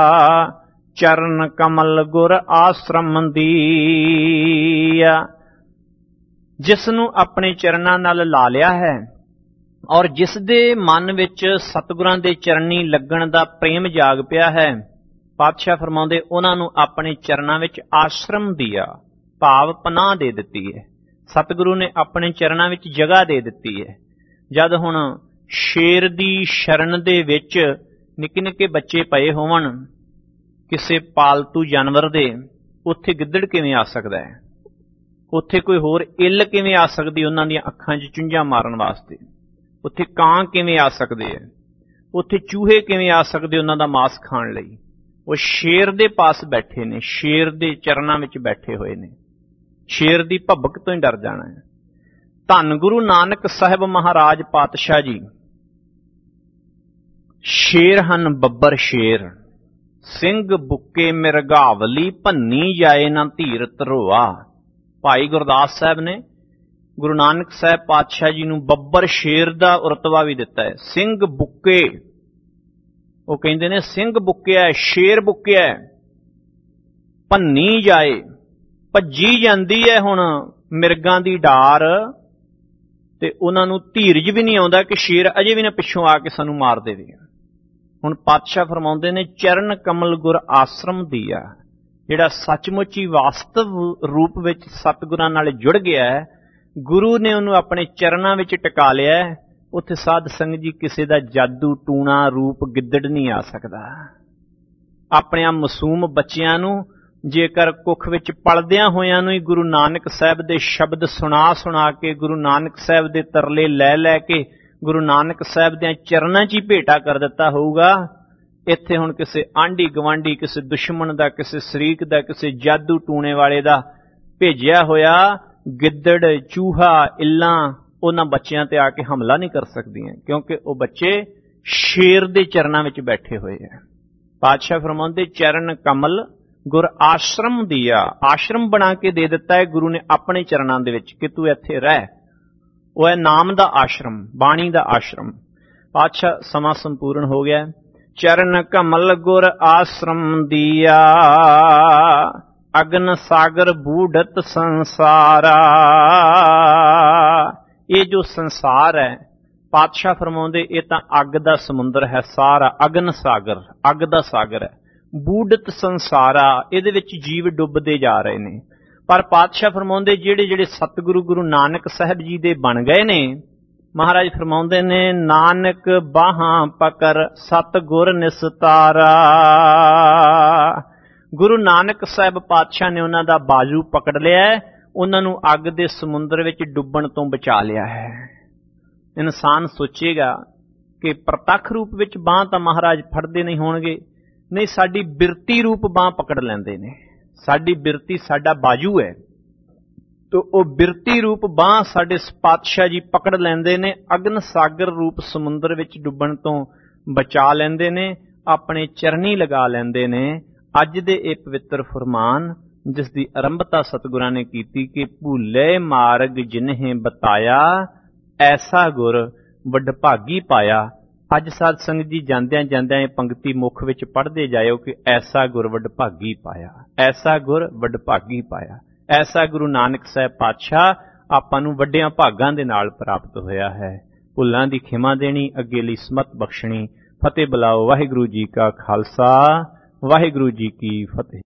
ਚਰਨ ਕਮਲ ਗੁਰ ਆਸ਼ਰਮ ਦੀਆ। ਜਿਸ ਨੂੰ ਆਪਣੇ ਚਰਨਾਂ ਨਾਲ ਲਾ ਲਿਆ ਹੈ ਔਰ ਜਿਸ ਦੇ ਮਨ ਵਿੱਚ ਸਤਿਗੁਰਾਂ ਦੇ ਚਰਨੀ ਲੱਗਣ ਦਾ ਪ੍ਰੇਮ ਜਾਗ ਪਿਆ ਹੈ, ਪਾਤਸ਼ਾਹ ਫਰਮਾਉਂਦੇ ਉਹਨਾਂ ਨੂੰ ਆਪਣੇ ਚਰਨਾਂ ਵਿੱਚ ਆਸ਼ਰਮ ਦੀਆ, ਭਾਵ ਪਨਾਹ ਦੇ ਦਿੱਤੀ ਹੈ। ਸਤਿਗੁਰੂ ਨੇ ਆਪਣੇ ਚਰਨਾਂ ਵਿੱਚ ਜਗ੍ਹਾ ਦੇ ਦਿੱਤੀ ਹੈ। ਜਦ ਹੁਣ ਸ਼ੇਰ ਦੀ ਸ਼ਰਨ ਦੇ ਵਿੱਚ ਨਿੱਕੇ ਨਿੱਕੇ ਬੱਚੇ ਪਏ ਹੋਵਣ ਕਿਸੇ ਪਾਲਤੂ ਜਾਨਵਰ ਦੇ, ਉੱਥੇ ਗਿੱਦੜ ਕਿਵੇਂ ਆ ਸਕਦਾ ਹੈ? ਉੱਥੇ ਕੋਈ ਹੋਰ ਇੱਲ ਕਿਵੇਂ ਆ ਸਕਦੀ ਉਹਨਾਂ ਦੀਆਂ ਅੱਖਾਂ 'ਚ ਚੁੰਝਾਂ ਮਾਰਨ ਵਾਸਤੇ? ਉੱਥੇ ਕਾਂ ਕਿਵੇਂ ਆ ਸਕਦੇ ਹੈ? ਉੱਥੇ ਚੂਹੇ ਕਿਵੇਂ ਆ ਸਕਦੇ ਉਹਨਾਂ ਦਾ ਮਾਸ ਖਾਣ ਲਈ? ਉਹ ਸ਼ੇਰ ਦੇ ਪਾਸ ਬੈਠੇ ਨੇ, ਸ਼ੇਰ ਦੇ ਚਰਨਾਂ ਵਿੱਚ ਬੈਠੇ ਹੋਏ ਨੇ। ਸ਼ੇਰ ਦੀ ਭਬਕ ਤੋਂ ਹੀ ਡਰ ਜਾਣਾ ਹੈ। ਧੰਨ ਗੁਰੂ ਨਾਨਕ ਸਾਹਿਬ ਮਹਾਰਾਜ ਪਾਤਸ਼ਾਹ ਜੀ ਸ਼ੇਰ ਹਨ, ਬੱਬਰ ਸ਼ੇਰ, ਸਿੰਘ ਬੁੱਕੇ ਮਿਰਗਾਵਲੀ, ਭੰਨੀ ਜਾਏ ਨਾ ਧੀਰ ਧਰੋਆ। ਭਾਈ ਗੁਰਦਾਸ ਸਾਹਿਬ ਨੇ ਗੁਰੂ ਨਾਨਕ ਸਾਹਿਬ ਪਾਤਸ਼ਾਹ ਜੀ ਨੂੰ ਬੱਬਰ ਸ਼ੇਰ ਦਾ ਰੁਤਬਾ ਵੀ ਦਿੱਤਾ ਹੈ। ਸਿੰਘ ਬੁੱਕੇ, ਉਹ ਕਹਿੰਦੇ ਨੇ ਸਿੰਘ ਬੁੱਕਿਆ, ਸ਼ੇਰ ਬੁੱਕਿਆ, ਭੰਨੀ ਜਾਏ, ਭੱਜੀ ਜਾਂਦੀ ਹੈ ਹੁਣ ਮਿਰਗਾਂ ਦੀ ਡਾਰ, ਤੇ ਉਹਨਾਂ ਨੂੰ ਧੀਰਜ ਵੀ ਨਹੀਂ ਆਉਂਦਾ ਕਿ ਸ਼ੇਰ ਅਜੇ ਵੀ ਨਾ ਪਿੱਛੋਂ ਆ ਕੇ ਸਾਨੂੰ ਮਾਰ ਦੇਵੇ। ਹੁਣ ਪਾਤਸ਼ਾਹ ਫਰਮਾਉਂਦੇ ਨੇ ਚਰਨ ਕਮਲ ਗੁਰ ਆਸ਼ਰਮ ਦੀਆ, ਜਿਹੜਾ ਸੱਚਮੁੱਚ ਹੀ ਵਾਸਤਵ ਰੂਪ ਵਿੱਚ ਸਤਿਗੁਰਾਂ ਨਾਲ ਜੁੜ ਗਿਆ ਹੈ, ਗੁਰੂ ਨੇ ਉਹਨੂੰ ਆਪਣੇ ਚਰਨਾਂ ਵਿੱਚ ਟਿਕਾ ਲਿਆ ਹੈ। ਉੱਥੇ ਸਾਧ ਸੰਗਤ ਜੀ ਕਿਸੇ ਦਾ ਜਾਦੂ ਟੂਣਾ ਰੂਪ ਗਿੱਦੜ ਨਹੀਂ ਆ ਸਕਦਾ। ਆਪਣਿਆਂ ਮਾਸੂਮ ਬੱਚਿਆਂ ਨੂੰ ਜੇਕਰ ਕੁੱਖ ਵਿੱਚ ਪਲਦਿਆਂ ਹੋਇਆਂ ਨੂੰ ਹੀ ਗੁਰੂ ਨਾਨਕ ਸਾਹਿਬ ਦੇ ਸ਼ਬਦ ਸੁਣਾ ਸੁਣਾ ਕੇ, ਗੁਰੂ ਨਾਨਕ ਸਾਹਿਬ ਦੇ ਤਰਲੇ ਲੈ ਲੈ ਕੇ ਗੁਰੂ ਨਾਨਕ ਸਾਹਿਬ ਦੇ ਚਰਨਾਂ 'ਚ ਹੀ ਭੇਟਾ ਕਰ ਦਿੱਤਾ ਹੋਊਗਾ, ਇੱਥੇ ਹੁਣ ਕਿਸੇ ਆਂਢੀ ਗਵਾਂਢੀ, ਕਿਸੇ ਦੁਸ਼ਮਣ ਦਾ, ਕਿਸੇ ਸ਼ਰੀਕ ਦਾ, ਕਿਸੇ ਜਾਦੂ ਟੂਣੇ ਵਾਲੇ ਦਾ ਭੇਜਿਆ ਹੋਇਆ ਗਿੱਦੜ, ਚੂਹਾ, ਇੱਲਾਂ ਉਹਨਾਂ ਬੱਚਿਆਂ ਤੇ ਆ ਕੇ ਹਮਲਾ ਨਹੀਂ ਕਰ ਸਕਦੀਆਂ, ਕਿਉਂਕਿ ਉਹ ਬੱਚੇ ਸ਼ੇਰ ਦੇ ਚਰਨਾਂ ਵਿੱਚ ਬੈਠੇ ਹੋਏ ਆ। ਪਾਤਸ਼ਾਹ ਫਰਮਾਉਂਦੇ ਚਰਨ ਕਮਲ ਗੁਰ ਆਸ਼ਰਮ ਦੀਆ, ਆਸ਼ਰਮ ਬਣਾ ਕੇ ਦੇ ਦਿੱਤਾ ਹੈ ਗੁਰੂ ਨੇ ਆਪਣੇ ਚਰਨਾਂ ਦੇ ਵਿੱਚ ਕਿ ਤੂੰ ਇੱਥੇ ਰਹਿ। ਉਹ ਹੈ ਨਾਮ ਦਾ ਆਸ਼ਰਮ, ਬਾਣੀ ਦਾ ਆਸ਼ਰਮ। ਪਾਤਸ਼ਾਹ ਸਮਾਂ ਸੰਪੂਰਨ ਹੋ ਗਿਆ। ਚਰਨ ਕਮਲ ਗੁਰ ਆਸ਼ਰਮ ਦੀਆ, ਅਗਨ ਸਾਗਰ ਬੂਢਤ ਸੰਸਾਰਾ। ਇਹ ਜੋ ਸੰਸਾਰ ਹੈ, ਪਾਤਸ਼ਾਹ ਫਰਮਾਉਂਦੇ ਇਹ ਤਾਂ ਅੱਗ ਦਾ ਸਮੁੰਦਰ ਹੈ ਸਾਰਾ, ਅਗਨ ਸਾਗਰ, ਅੱਗ ਦਾ ਸਾਗਰ ਹੈ। ਬੂਢਤ ਸੰਸਾਰਾ, ਇਹਦੇ ਵਿੱਚ ਜੀਵ ਡੁੱਬਦੇ ਜਾ ਰਹੇ ਨੇ। ਪਰ ਪਾਤਸ਼ਾਹ ਫਰਮਾਉਂਦੇ ਜਿਹੜੇ ਜਿਹੜੇ ਸਤਿਗੁਰੂ ਗੁਰੂ ਨਾਨਕ ਸਾਹਿਬ ਜੀ ਦੇ ਬਣ ਗਏ ਨੇ, ਮਹਾਰਾਜ ਫਰਮਾਉਂਦੇ ਨੇ ਨਾਨਕ ਬਾਹਾਂ ਪਕੜ ਸਤਿਗੁਰ ਨਿਸਤਾਰਾ। ਗੁਰੂ ਨਾਨਕ ਸਾਹਿਬ ਪਾਤਸ਼ਾਹ ਨੇ ਉਹਨਾਂ ਦਾ ਬਾਜੂ ਪਕੜ ਲਿਆ, ਉਹਨਾਂ ਨੂੰ ਅੱਗ ਦੇ ਸਮੁੰਦਰ ਵਿੱਚ ਡੁੱਬਣ ਤੋਂ ਬਚਾ ਲਿਆ ਹੈ। ਇਨਸਾਨ ਸੋਚੇਗਾ ਕਿ ਪ੍ਰਤੱਖ ਰੂਪ ਵਿੱਚ ਬਾਂਹ ਤਾਂ ਮਹਾਰਾਜ ਫੜਦੇ ਨਹੀਂ ਹੋਣਗੇ, ਨਹੀਂ, ਸਾਡੀ ਬਿਰਤੀ ਰੂਪ ਬਾਂਹ ਪਕੜ ਲੈਂਦੇ ਨੇ। ਸਾਡੀ ਬਿਰਤੀ ਸਾਡਾ ਬਾਜੂ ਹੈ, ਤੇ ਉਹ ਬਿਰਤੀ ਰੂਪ ਬਾਂਹ ਸਾਡੇ ਪਾਤਸ਼ਾਹ ਜੀ ਪਕੜ ਲੈਂਦੇ ਨੇ, ਅਗਨ ਸਾਗਰ ਰੂਪ ਸਮੁੰਦਰ ਵਿੱਚ ਡੁੱਬਣ ਤੋਂ ਬਚਾ ਲੈਂਦੇ ਨੇ, ਆਪਣੇ ਚਰਨੀ ਲਗਾ ਲੈਂਦੇ ਨੇ। ਅੱਜ ਦੇ ਇਹ ਪਵਿੱਤਰ ਫਰਮਾਨ ਜਿਸ ਦੀ ਆਰੰਭਤਾ ਸਤਿਗੁਰਾਂ ਨੇ ਕੀਤੀ ਕਿ ਭੂਲੇ ਮਾਰਗ ਜਿਨਹੇ ਬਤਾਇਆ, ਐਸਾ ਗੁਰ ਵਡਭਾਗੀ ਪਾਇਆ। ਅੱਜ ਸਾਧ ਸੰਗਤ ਜੀ ਜਾਂਦਿਆਂ ਜਾਂਦਿਆਂ ਇਹ ਪੰਕਤੀ ਮੁੱਖ ਵਿੱਚ ਪੜ੍ਹਦੇ ਜਾਇਓ ਕਿ ਐਸਾ ਗੁਰ ਵਡਭਾਗੀ ਪਾਇਆ, ਐਸਾ ਗੁਰ ਵਡਭਾਗੀ ਪਾਇਆ। ਐਸਾ ਗੁਰੂ ਨਾਨਕ ਸਾਹਿਬ ਪਾਤਸ਼ਾਹ ਆਪਾਂ ਨੂੰ ਵੱਡਿਆਂ ਭਾਗਾਂ ਦੇ ਨਾਲ ਪ੍ਰਾਪਤ ਹੋਇਆ ਹੈ। ਭੁੱਲਾਂ ਦੀ ਖਿਮਾ ਦੇਣੀ, ਅੱਗੇ ਲਈ ਸਮਤ ਬਖਸ਼ਣੀ। ਫਤਿਹ ਬੁਲਾਓ। ਵਾਹਿਗੁਰੂ ਜੀ ਕਾ ਖਾਲਸਾ, ਵਾਹਿਗੁਰੂ ਜੀ ਕੀ ਫਤਿਹ।